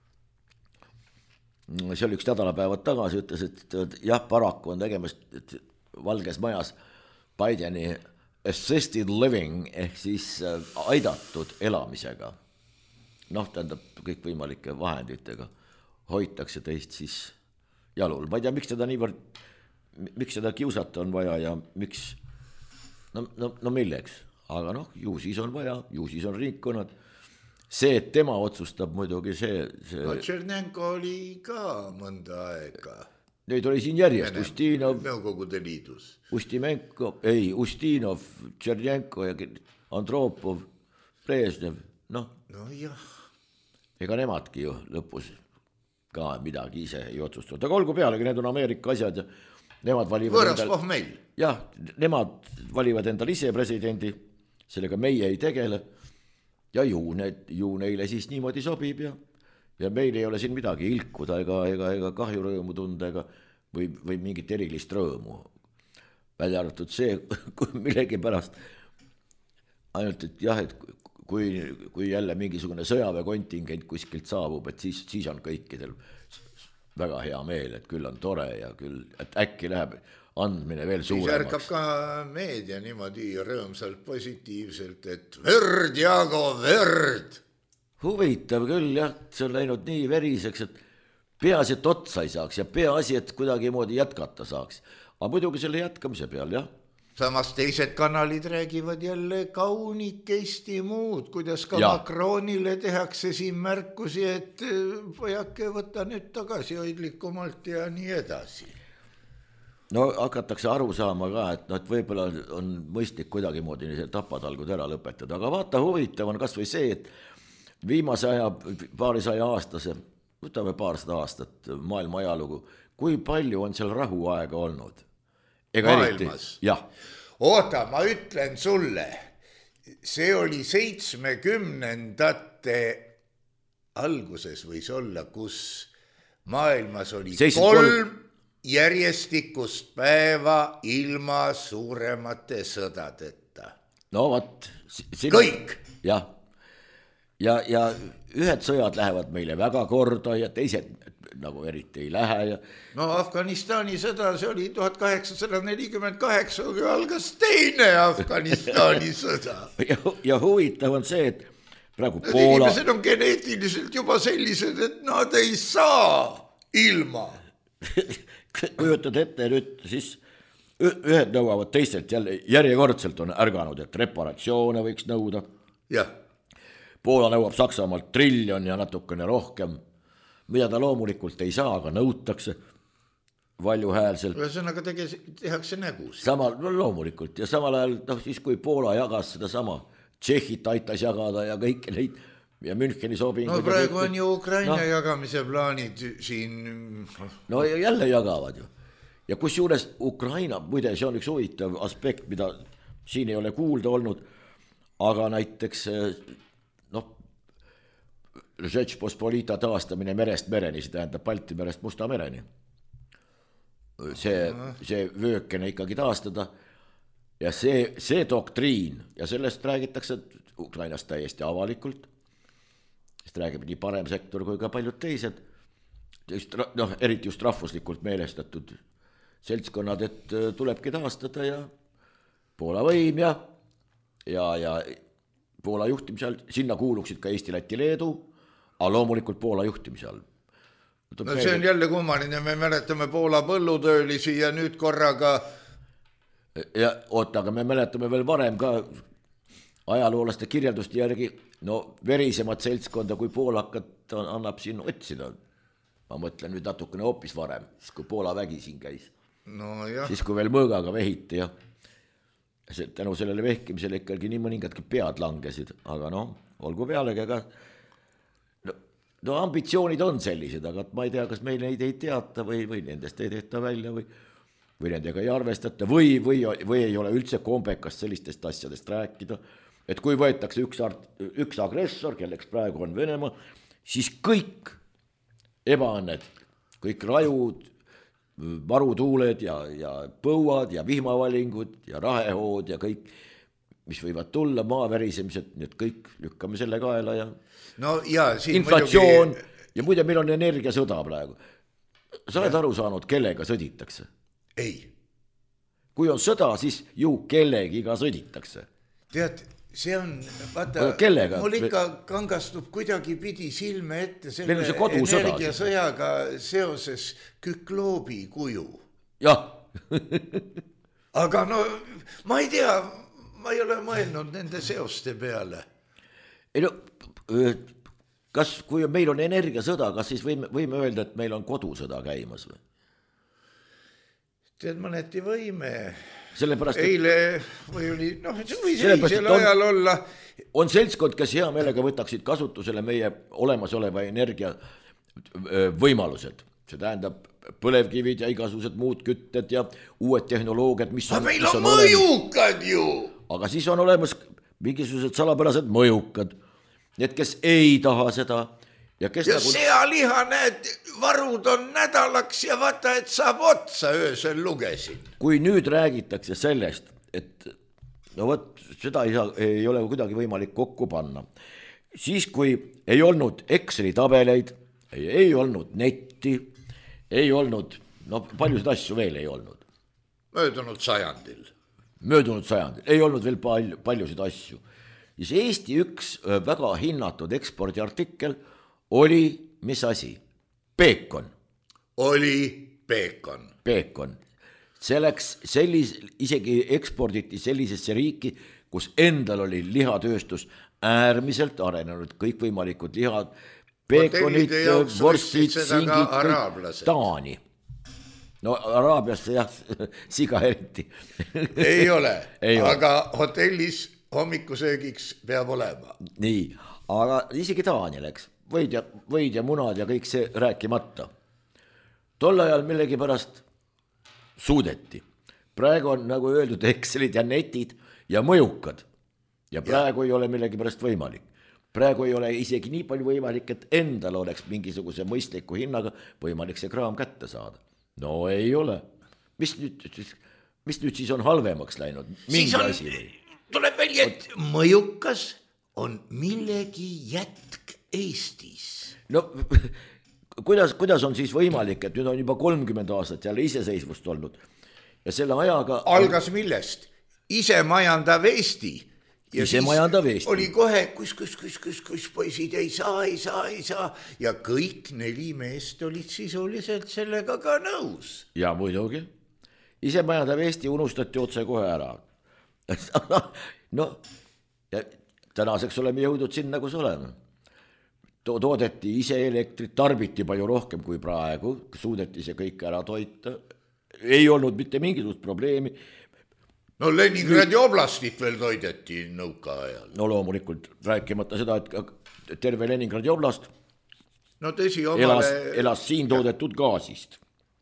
see oli üks nädalapäevad tagasi, ütles, et jah, paraku on tegemist Valges Majas Bideni assisted living ehk siis aidatud elamisega. Noh, tähendab kõikvõimalike vahenditega hoitakse teist siis jalul. Ma ei tea, miks seda niivõrd, miks seda kiusata on vaja ja miks, no, no, no milleks, aga noh, ju siis on vaja, ju siis on ringkonnad. See, et tema otsustab muidugi see... see... No Tšernenko oli ka mõnda aega. Neid oli siin järjest, Vene, Ustinov... Nõukogude liidus. Ustimenko, ei, Ustinov, Tšernenko ja Andropov, Brežnev, noh. No jah. Ega nemadki ju lõpus ka midagi ise ei otsustanud. Aga olgu pealegi, need on Ameerika asjad ja nemad valivad... Võõraspoh endal... meil. Jah, nemad valivad endal ise presidendi, sellega meie ei tegele ja ju, need, ju neile siis niimoodi sobib ja, ja meil ei ole siin midagi ilkuda ega, ega, ega kahjurõõmu tunda ega, või, või mingit erilist rõõmu. Välja arvatud see, millegi pärast ainult, et jah, et kui, kui jälle mingisugune sõjaväekontingent kuskilt saabub, et siis, siis on kõikidel väga hea meel, et küll on tore ja küll, et äkki läheb andmine veel suuremaks. Siis ärkab ka meedia niimoodi rõõmsalt positiivselt, et verd, Jaago, verd. Huvitav küll, jah, see on läinud nii veriseks, et peaasi, et otsa ei saaks ja peaasi, et kuidagi moodi jätkata saaks. Aga muidugi selle jätkamise peal, jah. Samas teised kanalid räägivad jälle kaunikesti muud, kuidas ka ja. Macronile tehakse siin märkusi, et pojake võta nüüd tagasi hoidlikumalt ja nii edasi. no hakatakse aru saama ka, et, no, et võib-olla on mõistlik kuidagimoodi see tapatalgud ära lõpetada, aga vaata, huvitav on kas või see, et viimase aja, paarisaja aastase, võtame paarsada aastat maailma ajalugu, kui palju on seal rahuaega olnud? Ega maailmas? Jah. Oota, ma ütlen sulle, see oli seitsmekümnendate alguses võis olla, kus maailmas oli kolm järjestikust päeva ilma suuremate sõdadeta. No vat. Sina... Kõik. Jah. Ja, ja ühed sõjad lähevad meile väga korda ja teised nagu eriti ei lähe. Ja... No Afganistani sõda, see oli tuhat kaheksasada nelikümmend kaheksa, kui algas teine Afganistani sõda. Ja, ja huvitav on see, et praegu Poola... Inimesed on geneetiliselt juba sellised, et nad ei saa ilma. Kujutad ette nüüd, siis ühed nõuavad teistelt jälle, järjekordselt on ärganud, et reparatsioone võiks nõuda. Jah. Poola nõuab Saksamaalt triljon ja natukene rohkem, mida ta loomulikult ei saa, aga nõutakse valjuhäälselt. Ühesõnaga tege, tehakse nägus. Samal, no loomulikult, ja samal ajal, noh, siis kui Poola jagas seda sama, Tšehhit aitas jagada ja kõiki neid ja Müncheni sobingud. No praegu on ju Ukraina no. jagamise plaanid siin. No jälle jagavad ju. Ja kus juures Ukraina, muide, see on üks huvitav aspekt, mida siin ei ole kuulda olnud, aga näiteks noh, Žečpospolita taastamine merest mereni, see tähendab Balti merest Musta mereni. See, see vöökene ikkagi taastada ja see, see doktriin ja sellest räägitakse Ukrainast täiesti avalikult, sest räägib nii parem sektor kui ka paljud teised, just, noh, eriti just rahvuslikult meelestatud seltskonnad, et tulebki taastada ja Poola võim ja, ja, ja Poola juhtimisel, sinna kuuluksid ka Eesti, Läti, Leedu, aga loomulikult Poola juhtimisel. No see on jälle kummaline, me mäletame Poola põllutöölisi ja nüüd korraga... Ja oota, aga me mäletame veel varem ka ajaloolaste kirjelduste järgi, no verisemat seltskonda kui poolakat annab siin otsida. Ma mõtlen nüüd natukene hoopis varem, siis kui Poola vägi siin käis. No jah. Siis kui veel mõõgaga vehiti ja see, tänu sellele vehkimisele ikkagi nii mõningadki pead langesid, aga noh, olgu pealegi, aga no, no ambitsioonid on sellised, aga ma ei tea, kas meil neid ei teata või, või nendest ei tehta välja või, või nendega ei arvestata või, või, või ei ole üldse kombekast sellistest asjadest rääkida, et kui võetakse üks, üks agressor, kelleks praegu on Venemaa, siis kõik ebaõnned, kõik rajud, varutuuled ja, ja põuad ja vihmavalingud ja rahehood ja kõik, mis võivad tulla, maaverisemised, need kõik lükkame selle kaela ja, no, ja inflatsioon muidugi... ja muide, meil on energiasõda praegu. Sa oled aru saanud, kellega sõditakse? Ei. Kui on sõda, siis ju kellegiga sõditakse. Tead, see on, vaata, mul ikka kangastub kuidagi pidi silme ette selle energiasõjaga seoses Kükloobi kuju. Jah. Aga no, ma ei tea, ma ei ole mõelnud nende seoste peale. Ei no, kas, kui meil on energiasõda, kas siis võime, võime öelda, et meil on kodusõda käimas või? Tead, mõneti võime... Sellepärast, eile või oli, noh, see võis eisel ajal olla. On seltskond, kes hea meelega võtaksid kasutusele meie olemasoleva energia võimalused. See tähendab põlevkivid ja igasugused muud kütted ja uued tehnoloogiad, mis on... Aga meil on, on mõjukad ju! Aga siis on olemas mingisugused salapärased mõjukad. Need, kes ei taha seda... Ja, ja nagu... sealiha, näed, varud on nädalaks ja vaata, et saab otsa öösel lugesin. Kui nüüd räägitakse sellest, et no võt, seda ei, saa, ei ole kuidagi võimalik kokku panna, siis kui ei olnud Exceli tabeleid, ei, ei olnud netti, ei olnud, no paljusid asju veel ei olnud. Möödunud sajandil. Möödunud sajandil, ei olnud veel palju, paljusid asju. Siis Eesti üks väga hinnatud ekspordiartikkel oli, mis asi? Peekon. Oli peekon. Peekon. See läks sellis, isegi eksporditi sellisesse riiki, kus endal oli lihatööstus äärmiselt arenenud, kõikvõimalikud lihad, peekonid, vorstid, singid, Taani. no Araabiasse jah, siga eriti. ei ole, ei aga ole. Hotellis hommikusöögiks peab olema. nii, aga isegi Taani läks, võid ja, võid ja munad ja kõik see rääkimata. Tol ajal millegipärast suudeti. Praegu on nagu öeldud Excelid ja netid ja mõjukad. Ja praegu ja. ei ole millegipärast võimalik. Praegu ei ole isegi nii palju võimalik, et endal oleks mingisuguse mõistliku hinnaga võimalik see kraam kätte saada. No ei ole. Mis nüüd, mis nüüd siis on halvemaks läinud? Mingi on, asi või? Tuleb välja, et mõjukas on millegi jätk Eestis. No kuidas, kuidas on siis võimalik, et nüüd on juba kolmkümmend aastat jälle iseseisvust olnud ja selle ajaga... Algas millest? Ise majandav Eesti. Ja ise majandav Eesti. Oli kohe, kus, kus, kus, kus, kus poisid ei saa, ei saa, ei saa ja kõik neli meest olid sisuliselt sellega ka nõus. Ja muidugi. Ise majandav Eesti unustati otse kohe ära. No, ja tänaseks oleme jõudnud sinna, kus oleme. To- toodeti ise elektrit, tarbiti palju rohkem kui praegu, suudeti see kõik ära toita. Ei olnud mitte mingisugust probleemi. No Leningradi oblastit veel toideti nõuka ajal. No loomulikult, rääkimata seda, et terve Leningradi oblast no tõsi, omale... elas, elas siin toodetud ja. gaasist.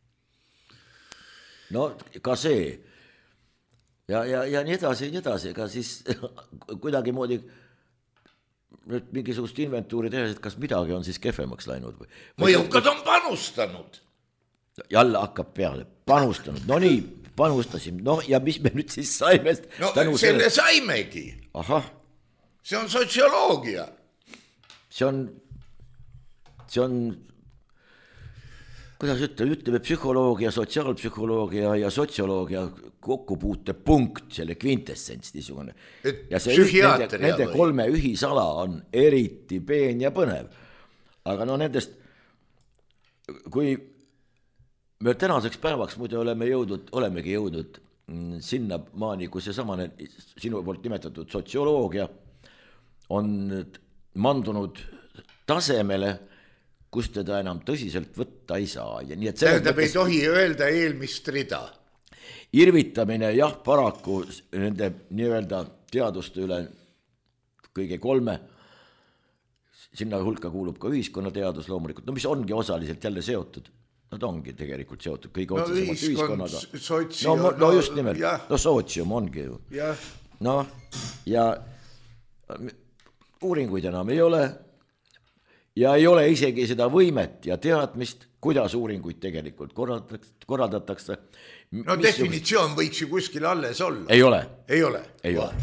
No ka see. Ja, ja, ja nii edasi, nii edasi, ka siis kuidagi moodi nüüd mingisugust inventuuri tehes, et kas midagi on siis kehvemaks läinud või? Mõjukad on panustanud. Jälle hakkab peale, panustanud, no nii, panustasim, no ja mis me nüüd siis saime? No selle selle... saimegi. Ahah. See on sotsioloogia. See on, see on, kuidas ütleme, ütleme psühholoogia, sotsiaalpsühholoogia ja sotsioloogia kokkupuute punkt, selle kvintessents niisugune. Ja see nende, nende kolme ühisala on eriti peen ja põnev. Aga no nendest, kui me tänaseks päevaks muide oleme jõudnud, olemegi jõudnud sinna maani, kui see samane sinu poolt nimetatud sotsioloogia on mandunud tasemele, kus teda enam tõsiselt võtta ei saa. Ja nii, et tähendab, ei tohi öelda eelmist rida. Irvitamine jah, paraku nende nii-öelda teaduste üle kõige kolme, sinna hulka kuulub ka ühiskonnateadus loomulikult, no mis ongi osaliselt jälle seotud. Nad ongi tegelikult seotud kõige no, otsesemalt ühiskonnaga. Sotsium, no, no just nimelt, ja. no sootsium ongi ju. Ja. No ja uuringuid enam ei ole ja ei ole isegi seda võimet ja teadmist, kuidas uuringuid tegelikult korraldatakse. No mis definitsioon just... võiks ju kuskil alles olla. Ei ole. Ei ole. Ei ole.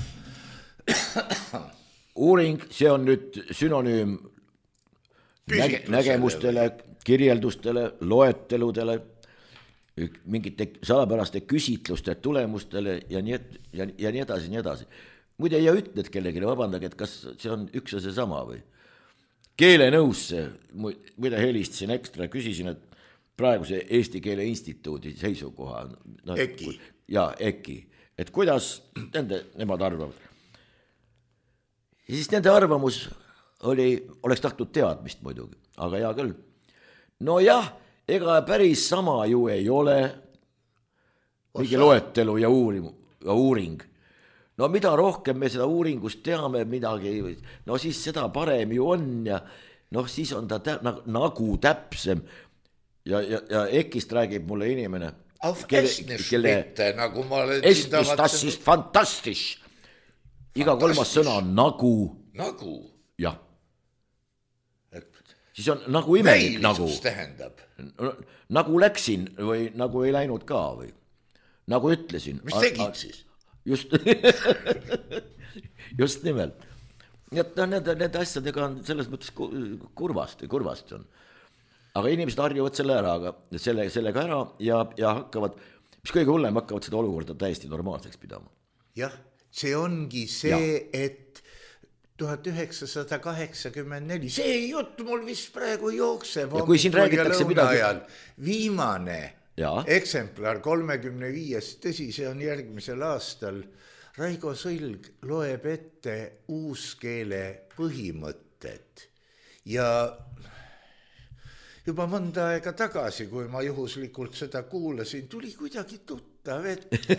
Uuring, see on nüüd sünonüüm näge, nägemustele, kirjeldustele, loeteludele, mingite salapäraste küsitluste tulemustele ja nii, ja, ja nii edasi, nii edasi. Muide, ja ütled kellelegi, vabandage, et kas see on üks ja see sama või? Keelenõusse, muide helistasin ekstra, küsisin, et praeguse Eesti Keele Instituudi seisukoha. No, Eki. Ja, Eki. Et kuidas nende, nemad arvavad? Ja siis nende arvamus oli, oleks tahtnud teadmist muidugi, aga hea küll. No jah, ega päris sama ju ei ole mingi loetelu ja uuring, ja uuring. No mida rohkem me seda uuringust teame midagi, no siis seda parem ju on ja noh, siis on ta tä, nagu täpsem ja, ja, ja Ekist räägib mulle inimene, auf Estnisch mitte, nagu ma olen Estnisch, das ist fantastisch. Iga kolmas sõna on nagu. Nagu? Jah. Siis on nagu imelik nagu. Tähendab. Nagu läksin või nagu ei läinud ka või. Nagu ütlesin. Mis tegid siis? Just, just nimelt. Nii et need, need asjadega on selles mõttes kurvasti, kurvasti on. Aga inimesed harjuvad selle ära, aga selle, sellega ära ja, ja hakkavad, mis kõige hullem, hakkavad seda olukorda täiesti normaalseks pidama. Jah, see ongi see, ja. Et tuhat üheksasada kaheksakümmend neli, see jutt mul vist praegu jookseb. Ja kui siin räägitakse midagi... Viimane ja. Eksemplar kolmekümne viies, tõsi, see on järgmisel aastal. Raigo Sõlg loeb ette uuskeele põhimõtted ja, juba mõnda aega tagasi, kui ma juhuslikult seda kuulasin, tuli kuidagi tuttav ette.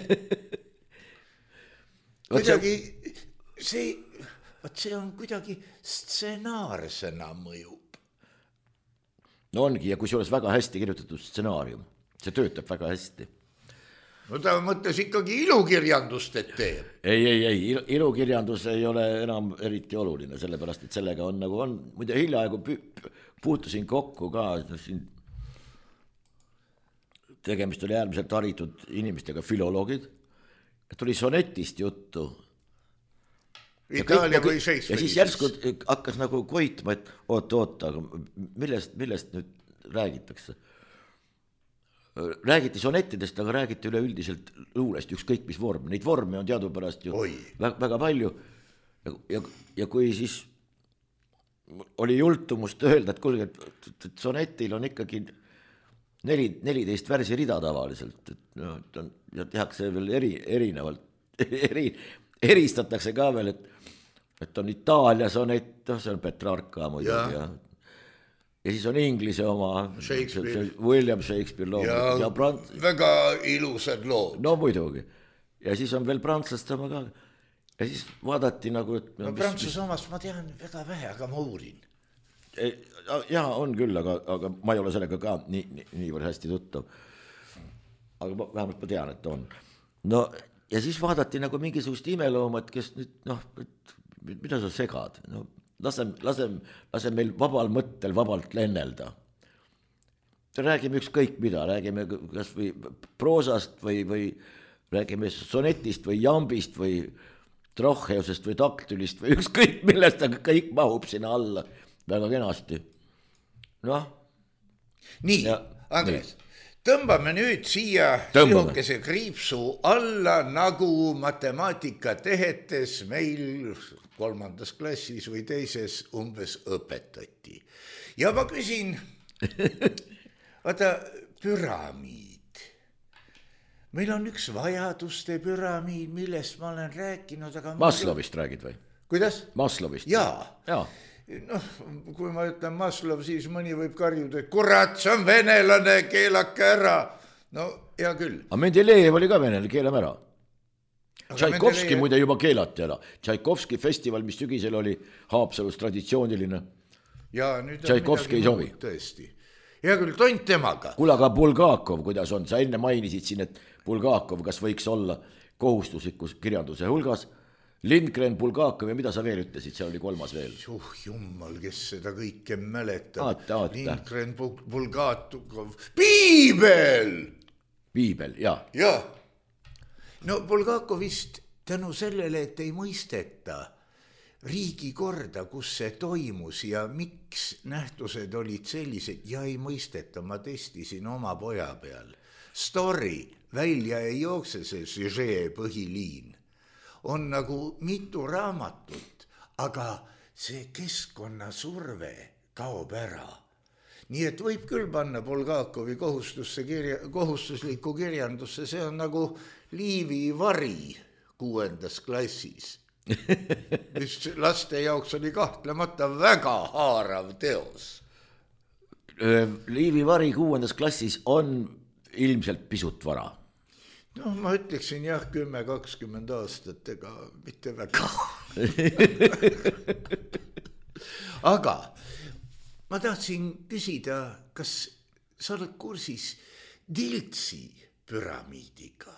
kuidagi see, vaat see on kuidagi stsenaarsena mõjub. No ongi, ja kui see oleks väga hästi kirjutatud stsenaarium, see töötab väga hästi. No ta mõtles ikkagi ilukirjandust, et teeb. Ei, ei, ei, ilukirjandus ei ole enam eriti oluline, sellepärast, et sellega on nagu on, muide hiljaaegu puutusin kokku ka, siin tegemist oli äärmiselt haritud inimestega, filoloogid, et oli sonetist juttu. Itaalia või Shakespeare'is. Ja siis järsku hakkas nagu koitma, et oota, oota, aga millest, millest nüüd räägitakse? Räägiti sonettidest, aga räägiti üleüldiselt luulest, ükskõik mis vorm. Neid vormi on teadupärast ju väga, väga palju. Ja, ja, ja kui siis oli jultumust öelda, et kuulge, et sonetil on ikkagi neli, neliteist värsi rida tavaliselt. Et no, ja tehakse veel eri, erinevalt. Eri, eristatakse ka veel, et, et on Itaalia sonett, see on Petrarca muidugi ja ja siis on Inglise oma Shakespeare. William Shakespeare lood ja, ja Prants... väga ilusad lood. No muidugi. Ja siis on veel prantslaste oma ka. Ja siis vaadati nagu... Et, no Prantsuse omast ma tean väga vähe, aga ma uurin. Jaa, on küll, aga, aga ma ei ole sellega ka nii, nii, niivõrd hästi tuttav. Aga ma, vähemalt ma tean, et on. No ja siis vaadati nagu mingisugust imelooma, et kes nüüd, noh, et, mida sa segad? No lasem, lasem, lasem meil vabal mõttel vabalt lennelda. Räägime ükskõik mida, räägime kas või proosast või, või räägime sonetist või jambist või trohheusest või taktülist või ükskõik millest, aga kõik mahub sinna alla väga kenasti. Noh. Nii, ja, Andres, nii. Tõmbame nüüd siia lihukese kriipsu alla, nagu matemaatika tehetes meil kolmandas klassis või teises umbes õpetati. Ja ma küsin, vaata, püramiid. Meil on üks vajaduste püramiid, millest ma olen rääkinud, aga... Maslovist räägid või? Kuidas? Maslovist. Jaa. Jaa. Noh, kui ma ütlen Maslov, siis mõni võib karjuda, et kurat, see on venelane, keelake ära. No, hea küll. Aga Mendelejev oli ka venelane, keelame ära. Tšaikovski Mendelejev... muide juba keelati ära. Tšaikovski festival, mis sügisel oli Haapsalus traditsiooniline. Ja nüüd Tšaikovski ei sobi. Tõesti. Hea küll, tont temaga. Kuule, aga Bulgakov, kuidas on? Sa enne mainisid siin, et Bulgakov, kas võiks olla kohustuslikus kirjanduse hulgas? Lindgren, Bulgakov ja mida sa veel ütlesid, seal oli kolmas veel. Juh, jummal, kes seda kõike mäletab. Aata, aata. Lindgren, Bulgakov, Piibel! Piibel, jaa. Jaa. No Bulgakovist tänu sellele, et ei mõisteta riigi korda, kus see toimus ja miks nähtused olid sellised ja ei mõisteta, ma testisin oma poja peal. Story, välja ei jookse see süžee põhiliin. On nagu mitu raamatut, aga see keskkonnasurve kaob ära. Nii et võib küll panna Bulgakovi kirja, kohustuslikku kirjandusse, see on nagu Liivi vari kuuendas klassis. Mis laste jaoks oli kahtlemata väga haarav teos. Liivi vari kuuendas klassis on ilmselt pisut vara. No ma ütleksin jah, kümme kakskümmend aastat, ega mitte väga. Aga ma tahtsin küsida, kas sa oled kursis Diltsi püramiidiga?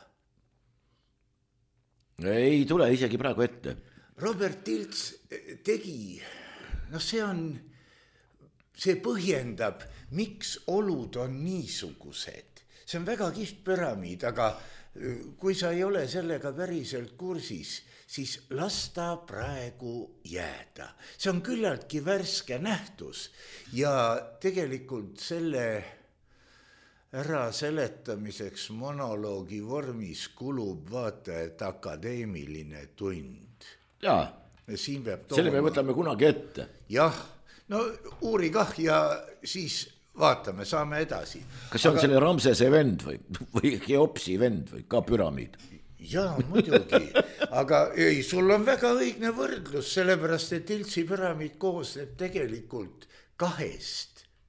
Ei tule isegi praegu ette. Robert Dilts tegi, no see on, see põhjendab, miks olud on niisugused. See on väga kihvt püramiid, aga kui sa ei ole sellega päriselt kursis, siis las ta praegu jääda. See on küllaltki värske nähtus ja tegelikult selle ära seletamiseks monoloogi vormis kulub vaata, et akadeemiline tund. Jaa, selle me võtame kunagi ette. Jah, no uuri kah ja siis vaatame, saame edasi. Kas see on aga... selle Ramsese vend või, või Geopsi vend või ka püramiid? Jaa, muidugi, aga ei, sul on väga õigne võrdlus, sellepärast, et Diltsi püramiid koosneb tegelikult kahest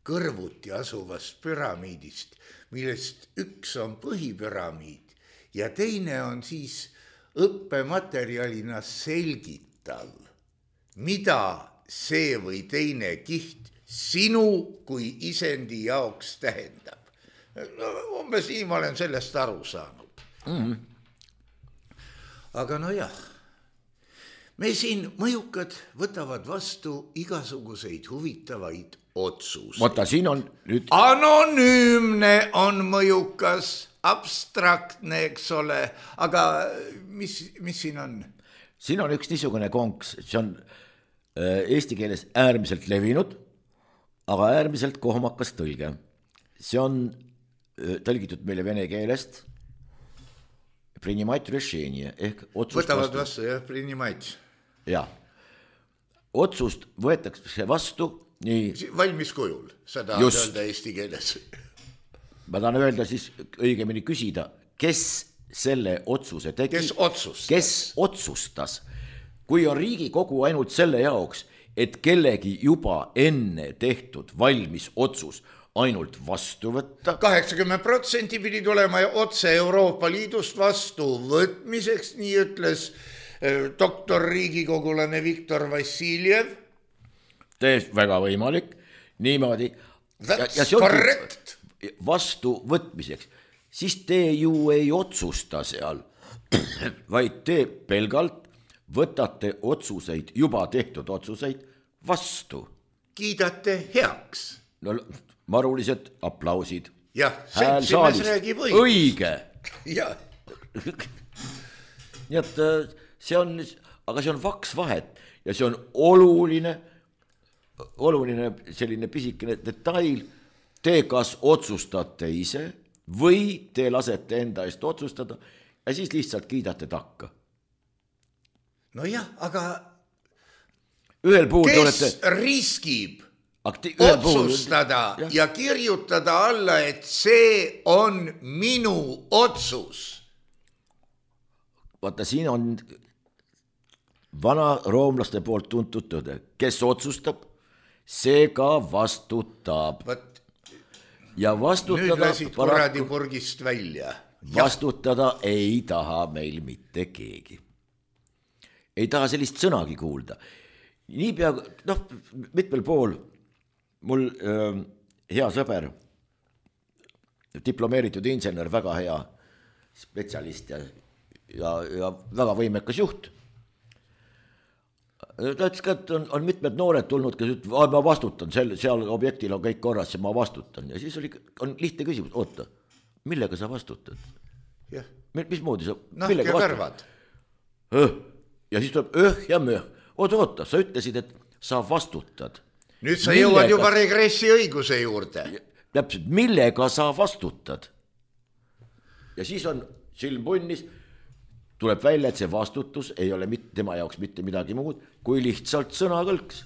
kõrvuti asuvast püramiidist, millest üks on põhipüramiid ja teine on siis õppematerjalina selgitav, mida see või teine kiht sinu kui isendi jaoks tähendab. No, umbes nii ma olen sellest aru saanud. Mm-hmm. Aga no jah, me siin mõjukad võtavad vastu igasuguseid huvitavaid otsuseid. Vaata, siin on nüüd... Anonüümne on mõjukas, abstraktne, eks ole, aga mis, mis siin on? Siin on üks niisugune konks, see on eesti keeles äärmiselt levinud, aga äärmiselt kohmakas tõlge. See on tõlgitud meile vene keelest принимать решение ehk otsust võtavad vastu, vastu jah, принимать. Ja, otsust võetakse vastu nii... Valmis kujul, seda on öelda eesti keeles. Ma tahan öelda siis õigemini küsida, kes selle otsuse tegi? Kes otsustas? Kes otsustas? Kui on Riigikogu ainult selle jaoks, et kellegi juba enne tehtud valmis otsus ainult vastu võtta. kaheksakümmend protsenti pidi tulema otse Euroopa Liidust vastu võtmiseks, nii ütles doktor riigikogulane Viktor Vassiljev. Täiesti väga võimalik, niimoodi. That's correct. Vastu võtmiseks, siis te ju ei otsusta seal, vaid te pelgalt võtate otsuseid, juba tehtud otsuseid vastu. Kiidate heaks. No marulised aplausid. Jah, seltsimees räägib õigus. Õige. Jah. Nii et see on, aga see on vaks vahet ja see on oluline, oluline selline pisikene detail. Te kas otsustate ise või te lasete enda eest otsustada ja siis lihtsalt kiidate takka. No jah, aga ühel puhul kes olete... riskib Akti... otsustada ja. ja kirjutada alla, et see on minu otsus? Vaata, siin on vana roomlaste poolt tuntud tõde. Kes otsustab, see ka vastutab. Võt, ja vastutada... Nüüd läsid kuradi purgist välja. Vastutada ja. Ei taha meil mitte keegi. Ei taha sellist sõnagi kuulda. Nii pea, noh, mitmel pool mul äh, hea sõber, diplomeeritud insener, väga hea spetsialist ja, ja, ja väga võimekas juht. Ta ütles ka, et on, on mitmed noored tulnud, kes ütlevad, ma vastutan, seal, seal objektil on kõik korras ja ma vastutan. Ja siis oli, on lihtne küsimus, oota, millega sa vastutad? Jah. Mis moodi sa? Nahk ja kõrvad. Öh. Ja siis tuleb öh ja möh. Oota, oota, sa ütlesid, et sa vastutad. Nüüd sa millega... jõuad juba regressi õiguse juurde. Täpselt, millega sa vastutad? Ja siis on silm punnis, tuleb välja, et see vastutus ei ole mitte, tema jaoks mitte midagi muud, kui lihtsalt sõnakõlks.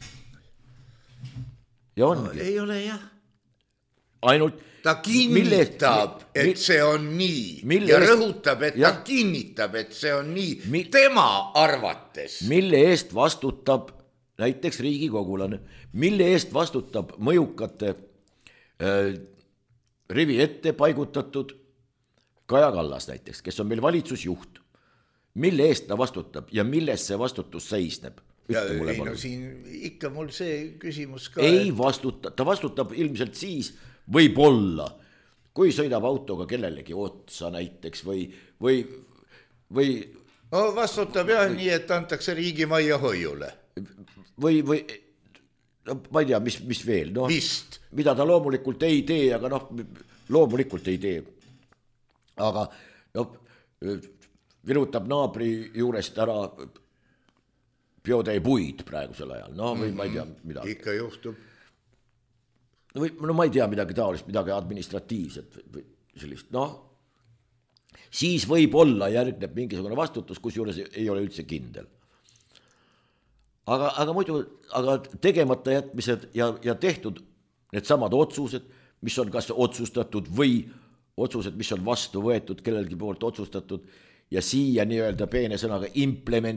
Ja ongi. No, ei ole jah. Ainult... Ta kinnitab, mille, et see on nii ja eest, rõhutab, et ja, ta kinnitab, et see on nii mi, tema arvates. Mille eest vastutab näiteks riigikogulane, mille eest vastutab mõjukate äh, rivi ette paigutatud Kaja Kallas näiteks, kes on meil valitsusjuht. Mille eest ta vastutab ja milles see vastutus seisneb? Ja, ei, no siin ikka mul see küsimus ka. Ei et... vastuta, ta vastutab ilmselt siis, võib-olla, kui sõidab autoga kellelegi otsa näiteks või, või, või no vastutab jah või, nii, et antakse riigimajja hoiule. Või, või no, ma ei tea, mis, mis veel. No, Vist. Mida ta loomulikult ei tee, aga noh, loomulikult ei tee. Aga no, virutab naabri juurest ära biotäi puid praegusel ajal. No või ma ei tea midagi. Ikka juhtub. Või, no ma ei tea midagi taolist, midagi administratiivset või sellist, noh, siis võib olla järgneb mingisugune vastutus, kus juures ei ole üldse kindel. Aga, aga muidu, aga tegemata jätmised ja, ja tehtud need samad otsused, mis on kas otsustatud või otsused, mis on vastu võetud, kellelgi poolt otsustatud ja siia nii-öelda peene sõnaga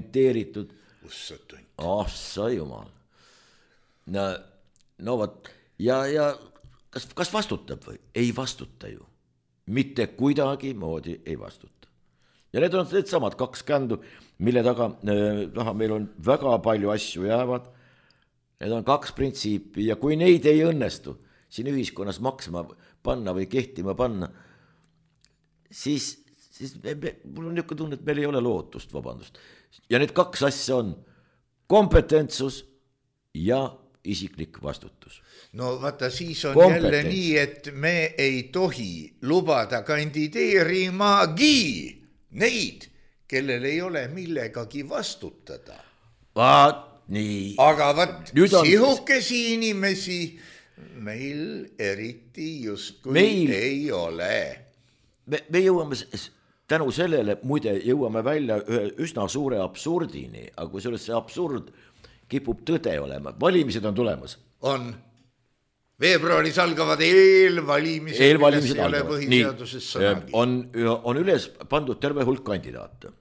implementeeritud. Ussa tunt. Ah, sa jumal. No, no võt, ja, ja kas, kas vastutab või? Ei vastuta ju. Mitte kuidagi moodi ei vastuta. Ja need on need samad kaks kändu, mille taga äh, meil on väga palju asju jäävad. Need on kaks printsiipi ja kui neid ei õnnestu siin ühiskonnas maksma panna või kehtima panna, siis, siis me, me, mul on niisugune tunne, et meil ei ole lootust, vabandust. Ja need kaks asja on kompetentsus ja isiklik vastutus. No vaata, siis on jälle nii, et me ei tohi lubada kandideerimagi neid, kellel ei ole millegagi vastutada. Vaat nii. Aga vaat on... sihukesi inimesi meil eriti justkui meil... ei ole. Me, me jõuame tänu sellele, muide jõuame välja ühe üsna suure absurdini, aga kui sellest see absurd kipub tõde olema. Valimised on tulemas. On. Veebruaris algavad eelvalimised, eelvalimised ei ole põhiseaduses sõnagi. On, on üles pandud terve hulk kandidaate.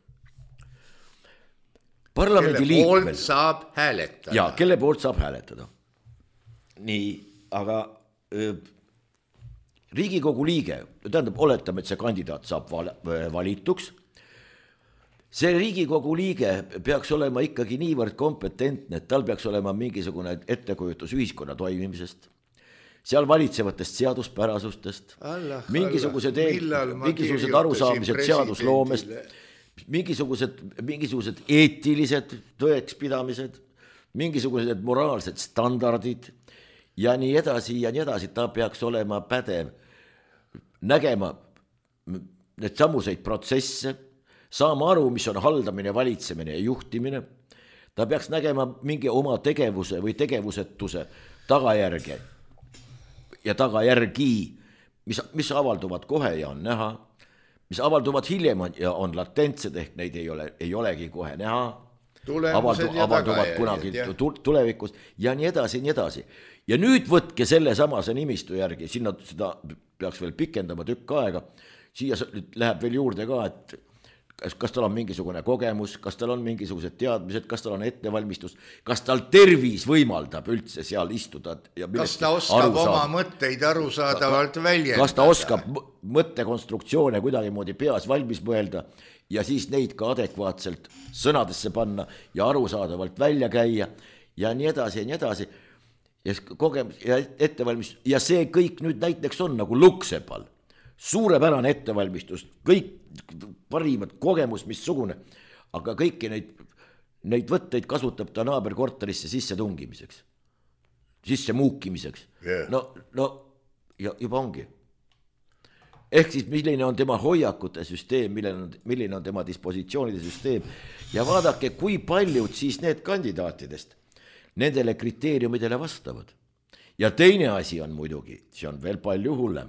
Parlamendi kelle liikmel. poolt saab hääletada. Jaa, kelle poolt saab hääletada. Nii, aga öö, Riigikogu liige, tähendab, oletame, et see kandidaat saab valituks. See Riigikogu liige peaks olema ikkagi niivõrd kompetentne, et tal peaks olema mingisugune ettekujutus ühiskonna toimimisest, seal valitsevatest seaduspärasustest, Allah, mingisugused, Allah, mingisugused arusaamised seadusloomest, mingisugused, mingisugused eetilised tõekspidamised, mingisugused moraalsed standardid ja nii edasi ja nii edasi, ta peaks olema pädev nägema need samuseid protsesse, saama aru, mis on haldamine, valitsemine ja juhtimine. Ta peaks nägema mingi oma tegevuse või tegevusetuse tagajärge ja tagajärgi, mis, mis avalduvad kohe ja on näha, mis avalduvad hiljem ja on latentsed, ehk neid ei, ole, ei olegi kohe näha, Avaldu, avalduvad kunagi ja. tulevikus ja nii edasi, nii edasi. Ja nüüd võtke selle samase nimistu järgi, sinna seda peaks veel pikendama tükk aega, siia läheb veel juurde ka, et kas, kas tal on mingisugune kogemus, kas tal on mingisugused teadmised, kas tal on ettevalmistus, kas tal tervis võimaldab üldse seal istuda. Ja kas ta oskab oma mõtteid arusaadavalt väljendada? Kas ta oskab mõttekonstruktsioone kuidagimoodi peas valmis mõelda ja siis neid ka adekvaatselt sõnadesse panna ja arusaadavalt välja käia ja nii edasi ja nii edasi. Ja, kogemus, ja ettevalmistus ja see kõik nüüd näiteks on nagu luksepall. Suurepärane ettevalmistus, kõik parimad kogemus, missugune, aga kõiki neid, neid võtteid kasutab ta naaberkorterisse sisse tungimiseks, sisse muukimiseks. Yeah. No, no ja juba ongi. Ehk siis milline on tema hoiakute süsteem, milline on, milline on tema dispositsioonide süsteem ja vaadake, kui paljud siis need kandidaatidest nendele kriteeriumidele vastavad. Ja teine asi on muidugi, see on veel palju hullem.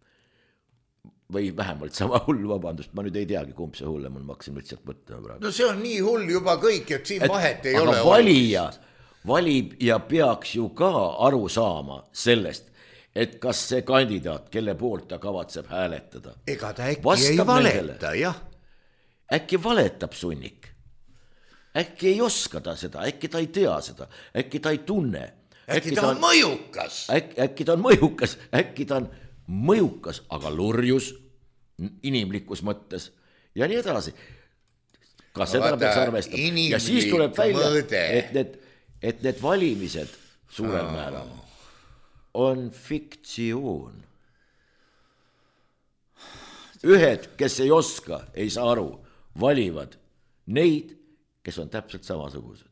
Või vähemalt sama hull, vabandust, ma nüüd ei teagi, kumb see hullem on, ma hakkasin lihtsalt mõtlema praegu. No see on nii hull juba kõik, et siin et, vahet ei aga ole. Aga valija valib ja peaks ju ka aru saama sellest, et kas see kandidaat, kelle poolt ta kavatseb hääletada. Ega ta äkki ei valeta, jah. Äkki valetab sunnik. Äkki ei oska ta seda, äkki ta ei tea seda, äkki ta ei tunne. Äkki, äkki ta on mõjukas. Äkki, äkki ta on mõjukas, äkki ta on mõjukas, aga lurjus inimlikus mõttes ja nii edasi. Ka no, seda peaks arvestama. Ja siis tuleb välja, et need, et need valimised suurel oh. määral on fiktsioon. Ühed, kes ei oska, ei saa aru, valivad neid, kes on täpselt samasugused.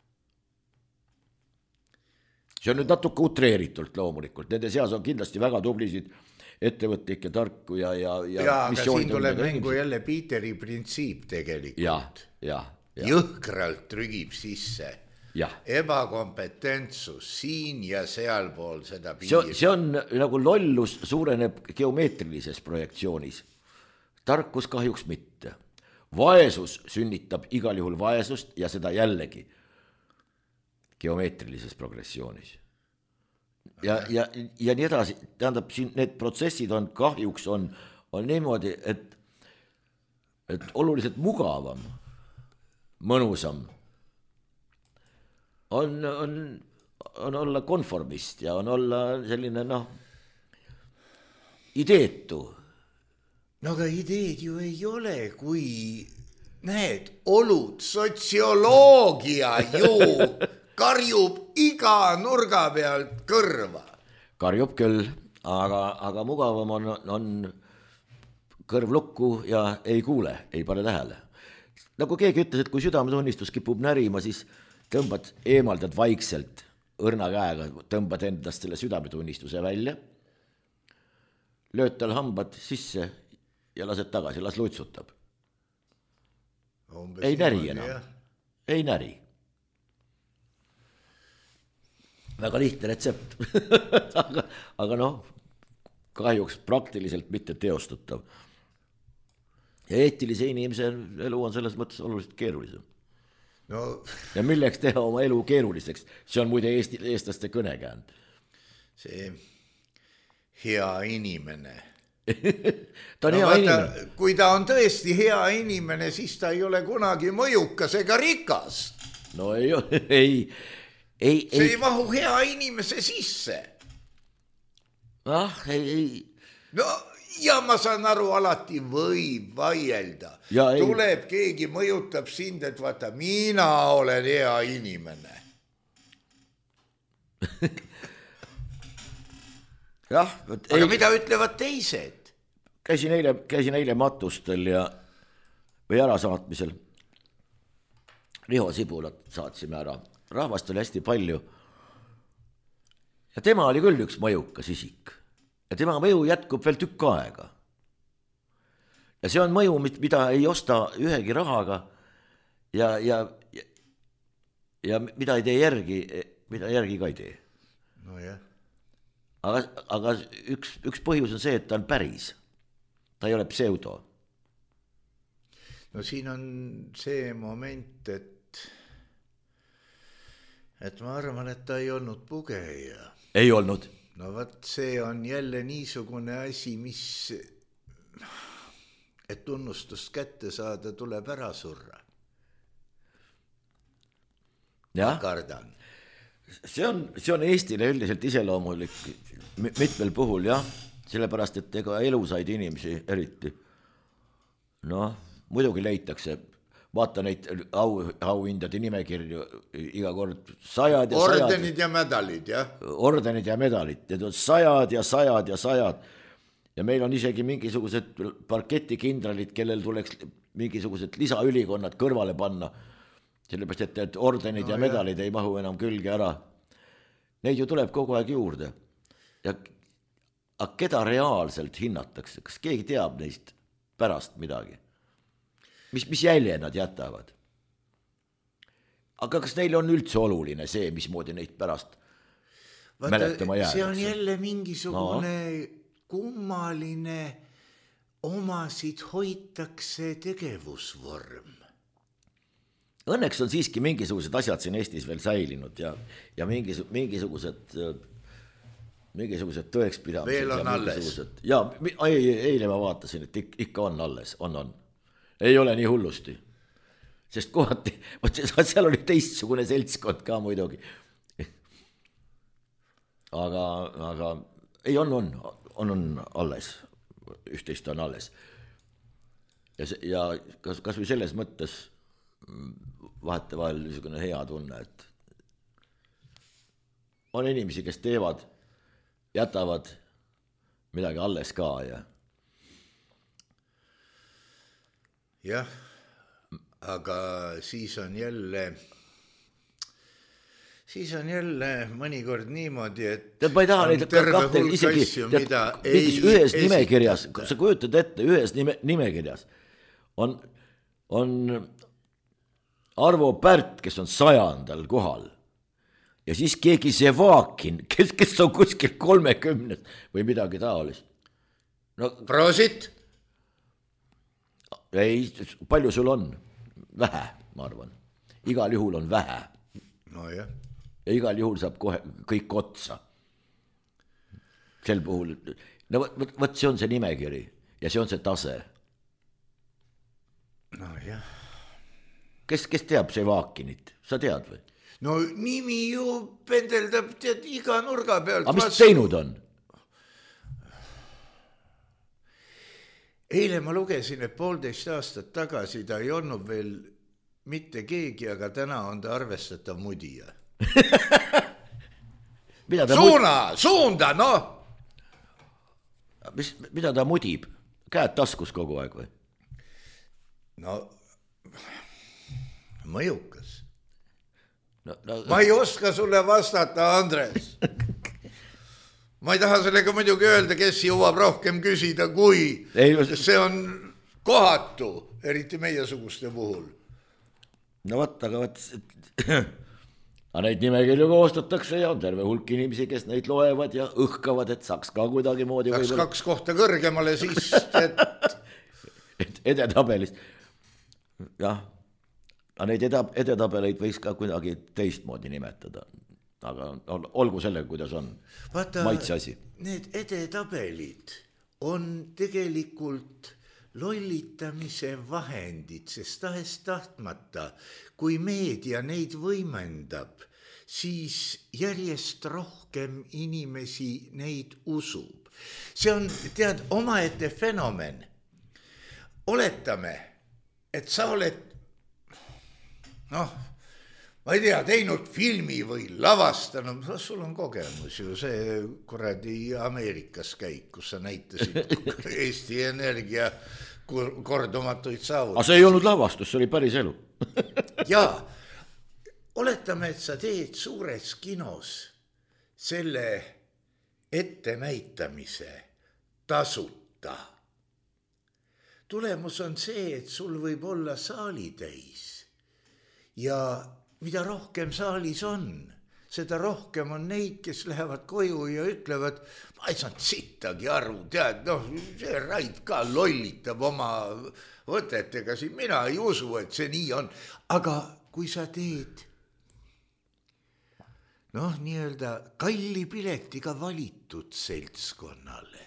See on nüüd natuke utreeritult loomulikult. Nende seas on kindlasti väga tublisid ettevõtlikke tarku ja ja, ja, ja aga siin tuleb mängu jälle Piiteri printsiip tegelikult. Ja, ja, ja. Jõhkralt trügib sisse. Ja. Ebakompetentsus siin ja sealpool seda piiri. See, see on nagu lollus suureneb geomeetrilises projektsioonis. Tarkus kahjuks mitte. Vaesus sünnitab igal juhul vaesust ja seda jällegi geomeetrilises progressioonis. Ja, ja, ja nii edasi, tähendab, siin need protsessid on kahjuks on, on niimoodi, et, et oluliselt mugavam, mõnusam on, on, on olla konformist ja on olla selline noh, ideetu. No aga ideed ju ei ole, kui need olud, sotsioloogia ju karjub iga nurga pealt kõrva. Karjub küll, aga, aga mugavam on, on kõrv lukku ja ei kuule, ei pane tähele. Nagu keegi ütles, et kui südametunnistus kipub närima, siis tõmbad, eemaldad vaikselt õrna käega, tõmbad endast selle südametunnistuse välja, lööd tal hambad sisse ja lased tagasi, las lutsutab. Umbes ei näri enam, jah. ei näri. Väga lihtne retsept, aga, aga noh, kahjuks praktiliselt mitte teostatav. Ja eetilise inimese elu on selles mõttes oluliselt keerulisem. No. Ja milleks teha oma elu keeruliseks? See on muide Eesti, eestlaste kõnekäänd. See hea inimene. ta on no, hea vaata, inimene. Kui ta on tõesti hea inimene, siis ta ei ole kunagi mõjukas ega rikas. No ei, ei, ei. See ei, ei mahu hea inimese sisse. Ah, ei, ei. No ja ma saan aru, alati võib vaielda. Tuleb keegi, mõjutab sind, et vaata, mina olen hea inimene. jah, aga ei, mida ütlevad teised? Käisin eile, käisin eile matustel ja või ärasaatmisel. Riho Sibulat saatsime ära. Rahvast oli hästi palju. Ja tema oli küll üks mõjukas isik. Ja tema mõju jätkub veel tükk aega. Ja see on mõju, mida ei osta ühegi rahaga ja, ja, ja, ja mida ei tee järgi, mida järgi ka ei tee. No jah. Aga, aga üks, üks põhjus on see, et ta on päris. Ta ei ole pseudo. No siin on see moment, et, et ma arvan, et ta ei olnud pugeja. Ei olnud. No võt, see on jälle niisugune asi, mis, et tunnustust kätte saada, tuleb ära surra. Ja? Ma kardan. See on, see on Eestile üldiselt iseloomulik mitmel puhul, jah, sellepärast, et ega elusaid inimesi eriti. Noh, muidugi leitakse, vaata neid au, auhindade nimekirju iga kord sajad ja ordenid sajad. Ordenid ja medalid, jah. Ordenid ja medalid, need on sajad ja sajad ja sajad. Ja meil on isegi mingisugused parketikindralid, kellel tuleks mingisugused lisaülikonnad kõrvale panna, sellepärast, et, et ordenid no, ja medalid jah. Ei mahu enam külge ära. Neid ju tuleb kogu aeg juurde. Ja aga keda reaalselt hinnatakse? Kas keegi teab neist pärast midagi? Mis, mis jälje nad jätavad? Aga kas neile on üldse oluline see, mismoodi neid pärast vaata, mäletama jäädakse? See on jälle mingisugune no. kummaline omasid hoitakse tegevusvorm. Õnneks on siiski mingisugused asjad siin Eestis veel säilinud ja, ja mingis, mingisugused, mingisugused tõekspidamised. Veel on ja alles. Ja ei, eile ma vaatasin, et ikka on alles, on, on. Ei ole nii hullusti, sest kohati, seal oli teistsugune seltskond ka muidugi. Aga, aga ei on, on, on, on alles, üht-teist on alles. Ja, ja kas, kas või selles mõttes vahetevahel niisugune hea tunne, et on inimesi, kes teevad, jätavad midagi alles ka ja jah, aga siis on jälle, siis on jälle mõnikord niimoodi, et tead, ma ei taha neid kahte isegi, tead, mingis ühes esita. Nimekirjas, sa kujutad ette, ühes nime, nimekirjas on, on Arvo Pärt, kes on sajandal kohal ja siis keegi Zevakin, kes, kes on kuskil kolmekümnes või midagi taolist. No, Prosit? Ei, palju sul on? Vähe, ma arvan. Igal juhul on vähe. No jah. Ja igal juhul saab kohe kõik otsa. Sel puhul, no võt, võt see on see nimekiri ja see on see tase. No jah. Kes, kes teab Zevakinit? Sa tead või? no nimi ju pendeldab tead iga nurga pealt. aga mis vastu... teinud on? Eile ma lugesin, et poolteist aastat tagasi ta ei olnud veel mitte keegi, aga täna on ta arvestatav mudija. Suuna, mud... suunda, noh! Mis, mida ta mudib? Käed taskus kogu aeg või? No, mõjukas. No, no... Ma ei oska sulle vastata, Andres. Ma ei taha sellega muidugi öelda, kes jõuab rohkem küsida, kui ei, see on kohatu, eriti meiesuguste puhul. No võt, aga võt, aga neid nimekirju koostatakse ja on terve hulk inimesi, kes neid loevad ja õhkavad, et saaks ka kuidagi moodi saaks võibolla... kaks kohta kõrgemale siis, et... et edetabelist. Jah, aga neid edetabeleid võiks ka kuidagi teistmoodi nimetada. Aga olgu sellega, kuidas on. Vaata, maitse asi. Need edetabelid on tegelikult lollitamise vahendid, sest tahest tahtmata, kui meedia neid võimendab, siis järjest rohkem inimesi neid usub. See on, tead, omaette fenomen. Oletame, et sa oled, noh, ma ei tea, teinud filmi või lavastanud, sul on kogemus ju see kuradi Ameerikas käik, kus sa näitasid Eesti Energia kordumatuid saavutusi. Aga see ei olnud lavastus, see oli päris elu. Jaa, oletame, et sa teed suures kinos selle ettenäitamise tasuta. Tulemus on see, et sul võib olla saali täis ja mida rohkem saalis on, seda rohkem on neid, kes lähevad koju ja ütlevad, ma ei saanud sittagi aru, tead, noh, see Rait ka lollitab oma võtetega siin, mina ei usu, et see nii on. Aga kui sa teed, noh, nii-öelda kalli piletiga valitud seltskonnale,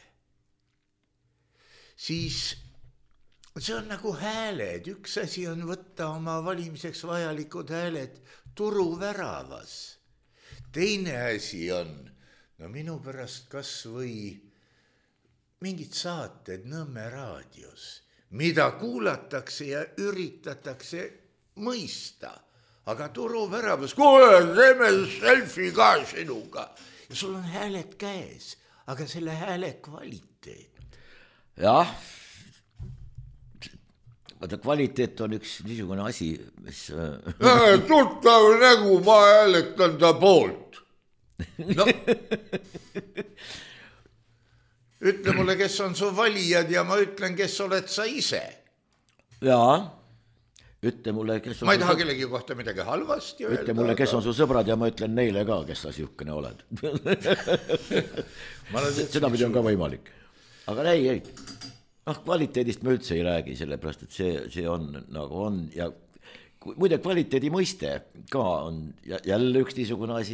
siis... see on nagu hääled, üks asi on võtta oma valimiseks vajalikud hääled turuväravas. Teine asi on, no minu pärast kas või mingid saated Nõmme raadios, mida kuulatakse ja üritatakse mõista, aga turuväravas, kuule, teeme selfie ka sinuga. Ja sul on hääled käes, aga selle hääle kvaliteet. Jah. Vaata, kvaliteet on üks niisugune asi, mis... Tuttav nägu, ma hääletan ta poolt. No. Ütle mulle, kes on su valijad ja ma ütlen, kes oled sa ise. Jaa, ütle mulle, kes on... Ma ei taha kellegi kohta midagi halvasti öelda. Ütle mulle, kes on su sõbrad ja ma ütlen neile ka, kes sa siukene oled. Seda pidi on ka võimalik. Aga ei, ei. Ah, kvaliteedist me üldse ei räägi, sellepärast, et see, see on nagu on ja muide kvaliteedi mõiste ka on jälle üks niisugune asi.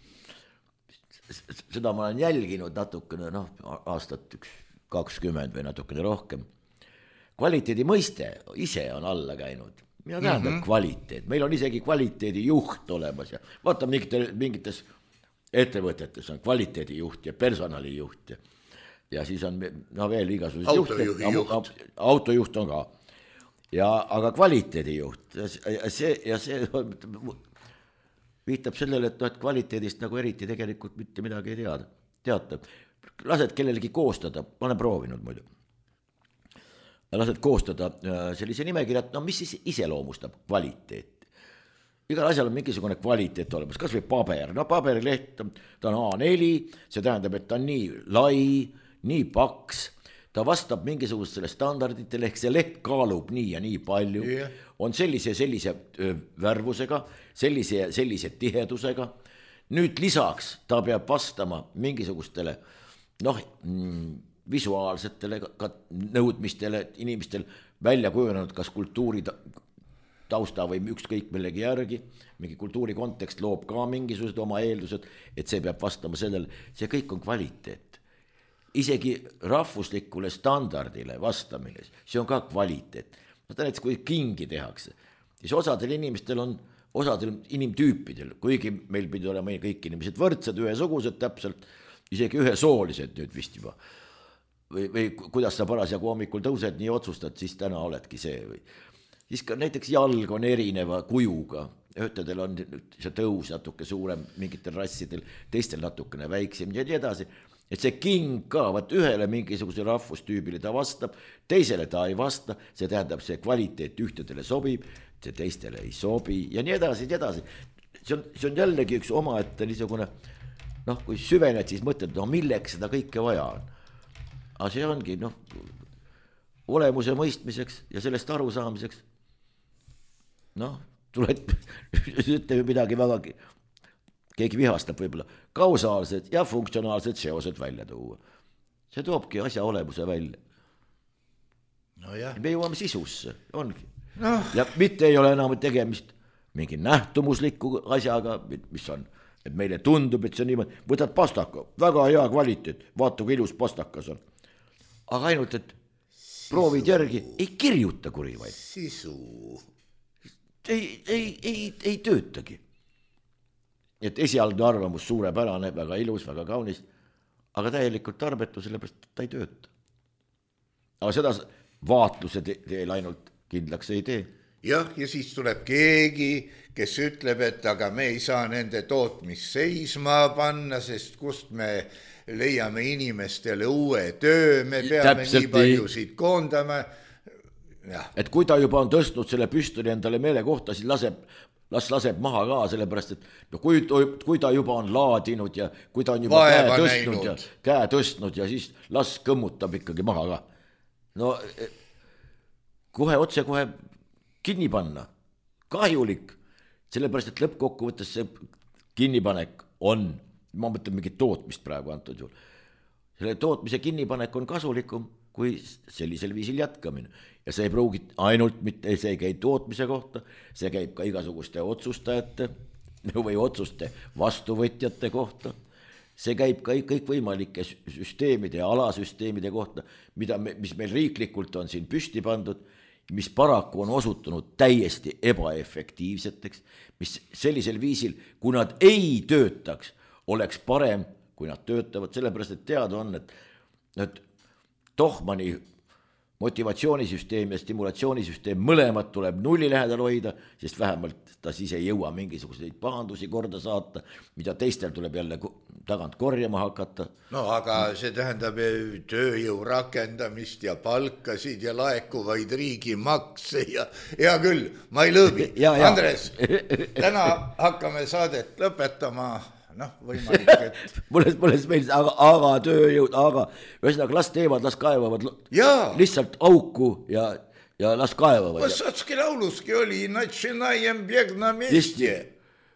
Seda ma olen jälginud natukene, noh, aastat üks kakskümmend või natukene rohkem. Kvaliteedi mõiste ise on alla käinud. Mina tähendab mm-hmm. kvaliteet. Meil on isegi kvaliteedi juht olemas ja vaata mingites, mingites ettevõtetes on kvaliteedi juht ja personali juht ja ja siis on no veel igasugused autojuht. juht, autojuht on ka ja, aga kvaliteedi juht ja see, ja see viitab sellele, et, no, et kvaliteedist nagu eriti tegelikult mitte midagi ei teada, teata lased kellelegi koostada, ma olen proovinud muidu lased koostada sellise nimekirja, no mis siis iseloomustab kvaliteet igal asjal on mingisugune kvaliteet olemas, kas või paber, no paberileht, ta on A neli, see tähendab, et ta on nii lai, nii paks, ta vastab mingisugustele standarditele, ehk see leht kaalub nii ja nii palju, yeah. on sellise sellise värvusega, sellise ja sellise tihedusega, nüüd lisaks ta peab vastama mingisugustele noh, visuaalsetele ka nõudmistele, et inimestel välja kujunenud kas kultuuri tausta või ükskõik millegi järgi, mingi kultuuri kontekst loob ka mingisugused oma eeldused, et see peab vastama sellele, see kõik on kvaliteet. Isegi rahvuslikule standardile vastamine, see on ka kvaliteet. Ma tean, et kui kingi tehakse, siis osadel inimestel on, osadel inimtüüpidel, kuigi meil pidi olema kõik inimesed võrdsed, ühesugused täpselt, isegi ühesoolised nüüd vist juba. Või, või kuidas sa parasjagu hommikul tõused, nii otsustad, siis täna oledki see. Või. Siis ka näiteks jalg on erineva kujuga, ühtedel on see tõus natuke suurem, mingitel rassidel, teistel natukene väiksem ja nii edasi. Et see king ka, vaat ühele mingisuguse rahvustüübile ta vastab, teisele ta ei vasta, see tähendab see kvaliteet ühtedele sobib, see teistele ei sobi ja nii edasi, nii edasi. See on, see on jällegi üks oma, et niisugune, noh, kui süvened, siis mõtled, no milleks seda kõike vaja on. Aga see ongi, noh, olemuse mõistmiseks ja sellest aru saamiseks, noh, tuled, ütleme midagi vägagi, keegi vihastab võib-olla, kausaalsed ja funktsionaalsed seosed välja tuua. See toobki asja olemuse välja. No jah. Me jõuame sisusse, ongi. No. Ja mitte ei ole enam tegemist mingi nähtumusliku asjaga, mis on, et meile tundub, et see on niimoodi, võtad pastaka, väga hea kvaliteet, vaata kui ilus pastakas on. Aga ainult, et sisu. Proovid järgi, ei kirjuta kuri vaid. Sisu. Ei, ei, ei, ei töötagi. Et esialgne arvamus suurepärane, väga ilus, väga kaunis, aga täielikult tarbetu, sellepärast ta ei tööta. Aga seda vaatluse teel ainult kindlaks ei tee. Jah, ja siis tuleb keegi, kes ütleb, et aga me ei saa nende tootmist seisma panna, sest kust me leiame inimestele uue töö, me peame Täpselt nii paljusid koondama. Ja. Et kui ta juba on tõstnud selle püstoli endale meele kohta, siis laseb, las laseb maha ka, sellepärast, et no kui, kui ta juba on laadinud ja kui ta on juba Vaeva käe tõstnud, ja, käe tõstnud ja siis las kõmmutab ikkagi maha ka. No kohe otse kohe kinni panna, kahjulik, sellepärast, et lõppkokkuvõttes see kinnipanek on, ma mõtlen mingit tootmist praegu antud juhul, selle tootmise kinnipanek on kasulikum kui sellisel viisil jätkamine. Ja see ei pruugi ainult mitte, see ei käi tootmise kohta, see käib ka igasuguste otsustajate või otsuste vastuvõtjate kohta. See käib ka kõik võimalike süsteemide ja alasüsteemide kohta, mida me, mis meil riiklikult on siin püsti pandud, mis paraku on osutunud täiesti ebaefektiivseteks, mis sellisel viisil, kui nad ei töötaks, oleks parem, kui nad töötavad, sellepärast, et teada on, et, et Tohmani motivatsioonisüsteem ja stimulatsioonisüsteem mõlemad tuleb nulli lähedal hoida, sest vähemalt ta siis ei jõua mingisuguseid pahandusi korda saata, mida teistel tuleb jälle tagant korjama hakata. No aga see tähendab tööjõu rakendamist ja palkasid ja laekuvaid riigimakse ja hea küll, ma ei lõõbi. Andres, täna hakkame saadet lõpetama. Noh, võimalik, et... mulle, mulle meeldis, aga, aga tööjõud, aga ühesõnaga las teevad, las kaevavad Jaa. lihtsalt auku ja, ja las kaevavad. Vassatski lauluski oli Начинаем бег на месте.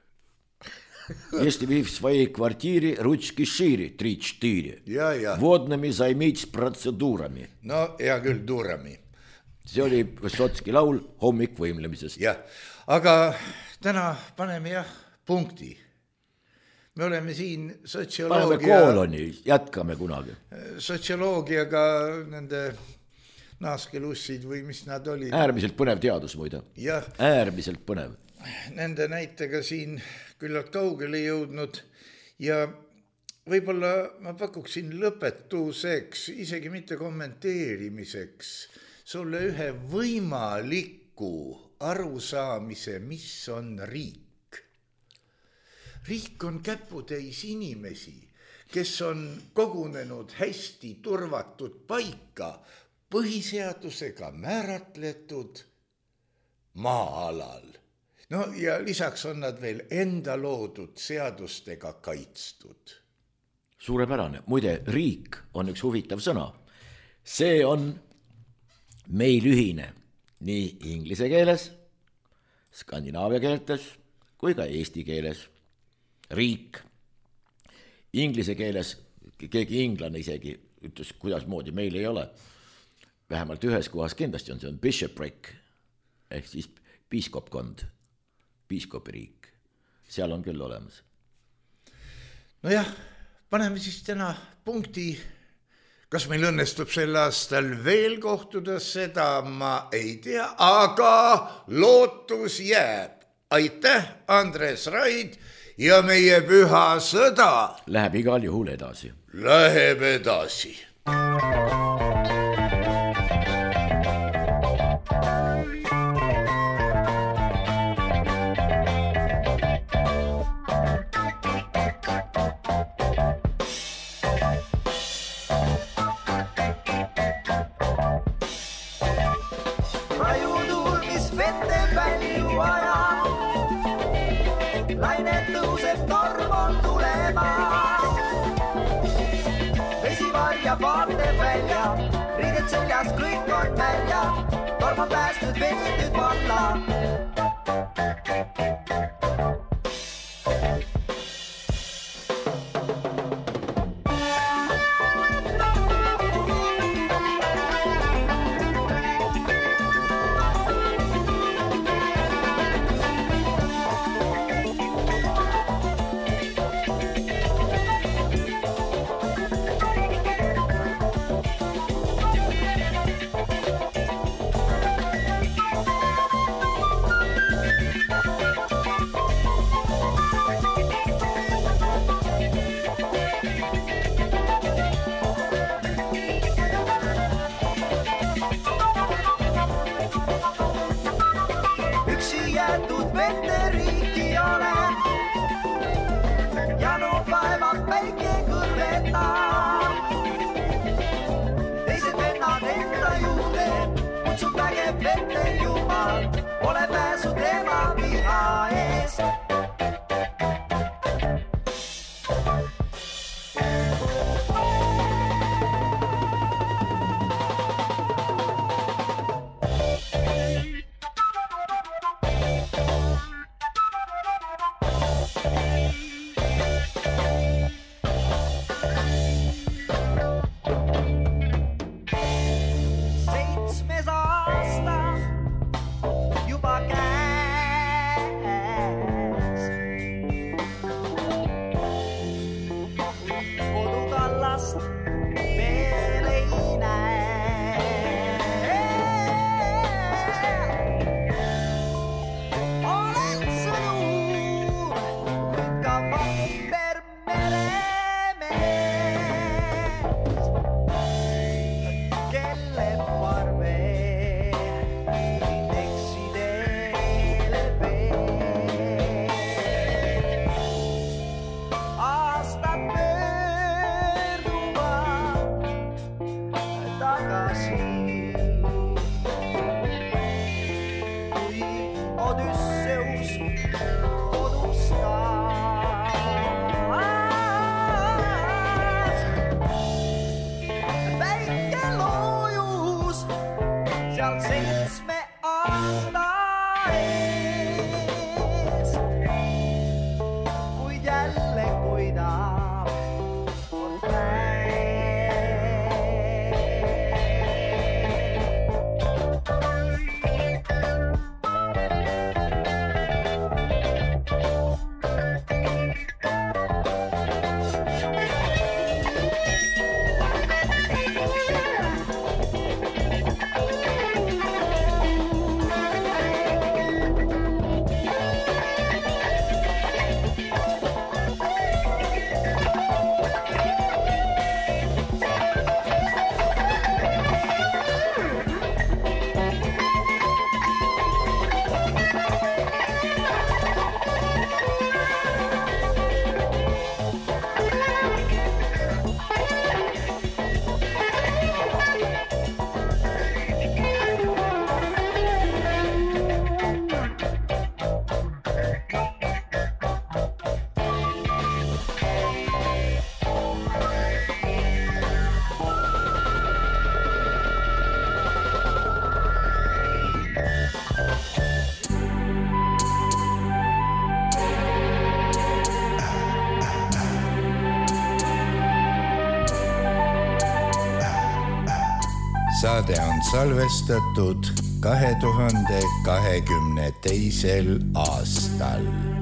Если вы в своей квартире, ручки шире, три-четыре. Ja, ja. Водными займитесь процедурами. No, hea küll, duurami. See oli Vassatski laul hommik võimlemisest. Jah, aga täna paneme jah punkti. Me oleme siin sotsioloogia... Paneme kooloni, jätkame kunagi. Sotsioloogiaga nende naaskelussid või mis nad olid. Äärmiselt põnev teadus muide. Jah. Äärmiselt põnev. Nende näitega siin küllalt kaugele jõudnud ja võib-olla ma pakuksin lõpetuseks, isegi mitte kommenteerimiseks, sulle ühe võimaliku arusaamise, mis on riik. Riik on käputäis inimesi, kes on kogunenud hästi turvatud paika põhiseadusega määratletud maa-alal. No ja lisaks on nad veel enda loodud seadustega kaitstud. Suurepärane. Muide, riik on üks huvitav sõna. See on meil ühine nii inglise keeles, skandinaavia keeltes kui ka eesti keeles. Riik. Inglise keeles keegi inglane isegi ütles, kuidas moodi meil ei ole. Vähemalt ühes kohas kindlasti on, see on bishopric, ehk siis piiskopkond, piiskopiriik. Seal on küll olemas. No jah, paneme siis täna punkti. Kas meil õnnestub sel aastal veel kohtuda, seda ma ei tea, aga lootus jääb. aitäh, Andres Raid ja meie püha sõda läheb igal juhul edasi. Läheb edasi. Laine tõuseb, torm on tulemas. Vesi varjab vaateb välja, riided seljas, kõik on välja. Torm on päästnud veetud valla. Jäetud vette riiki olen ja nüüd vaevab päike kõrvetab. Teised vennad enda juurde kutsub vägev vette jumal, ole pääsu tema viha eest. Saade on salvestatud kahe tuhande kahekümne teisel aastal.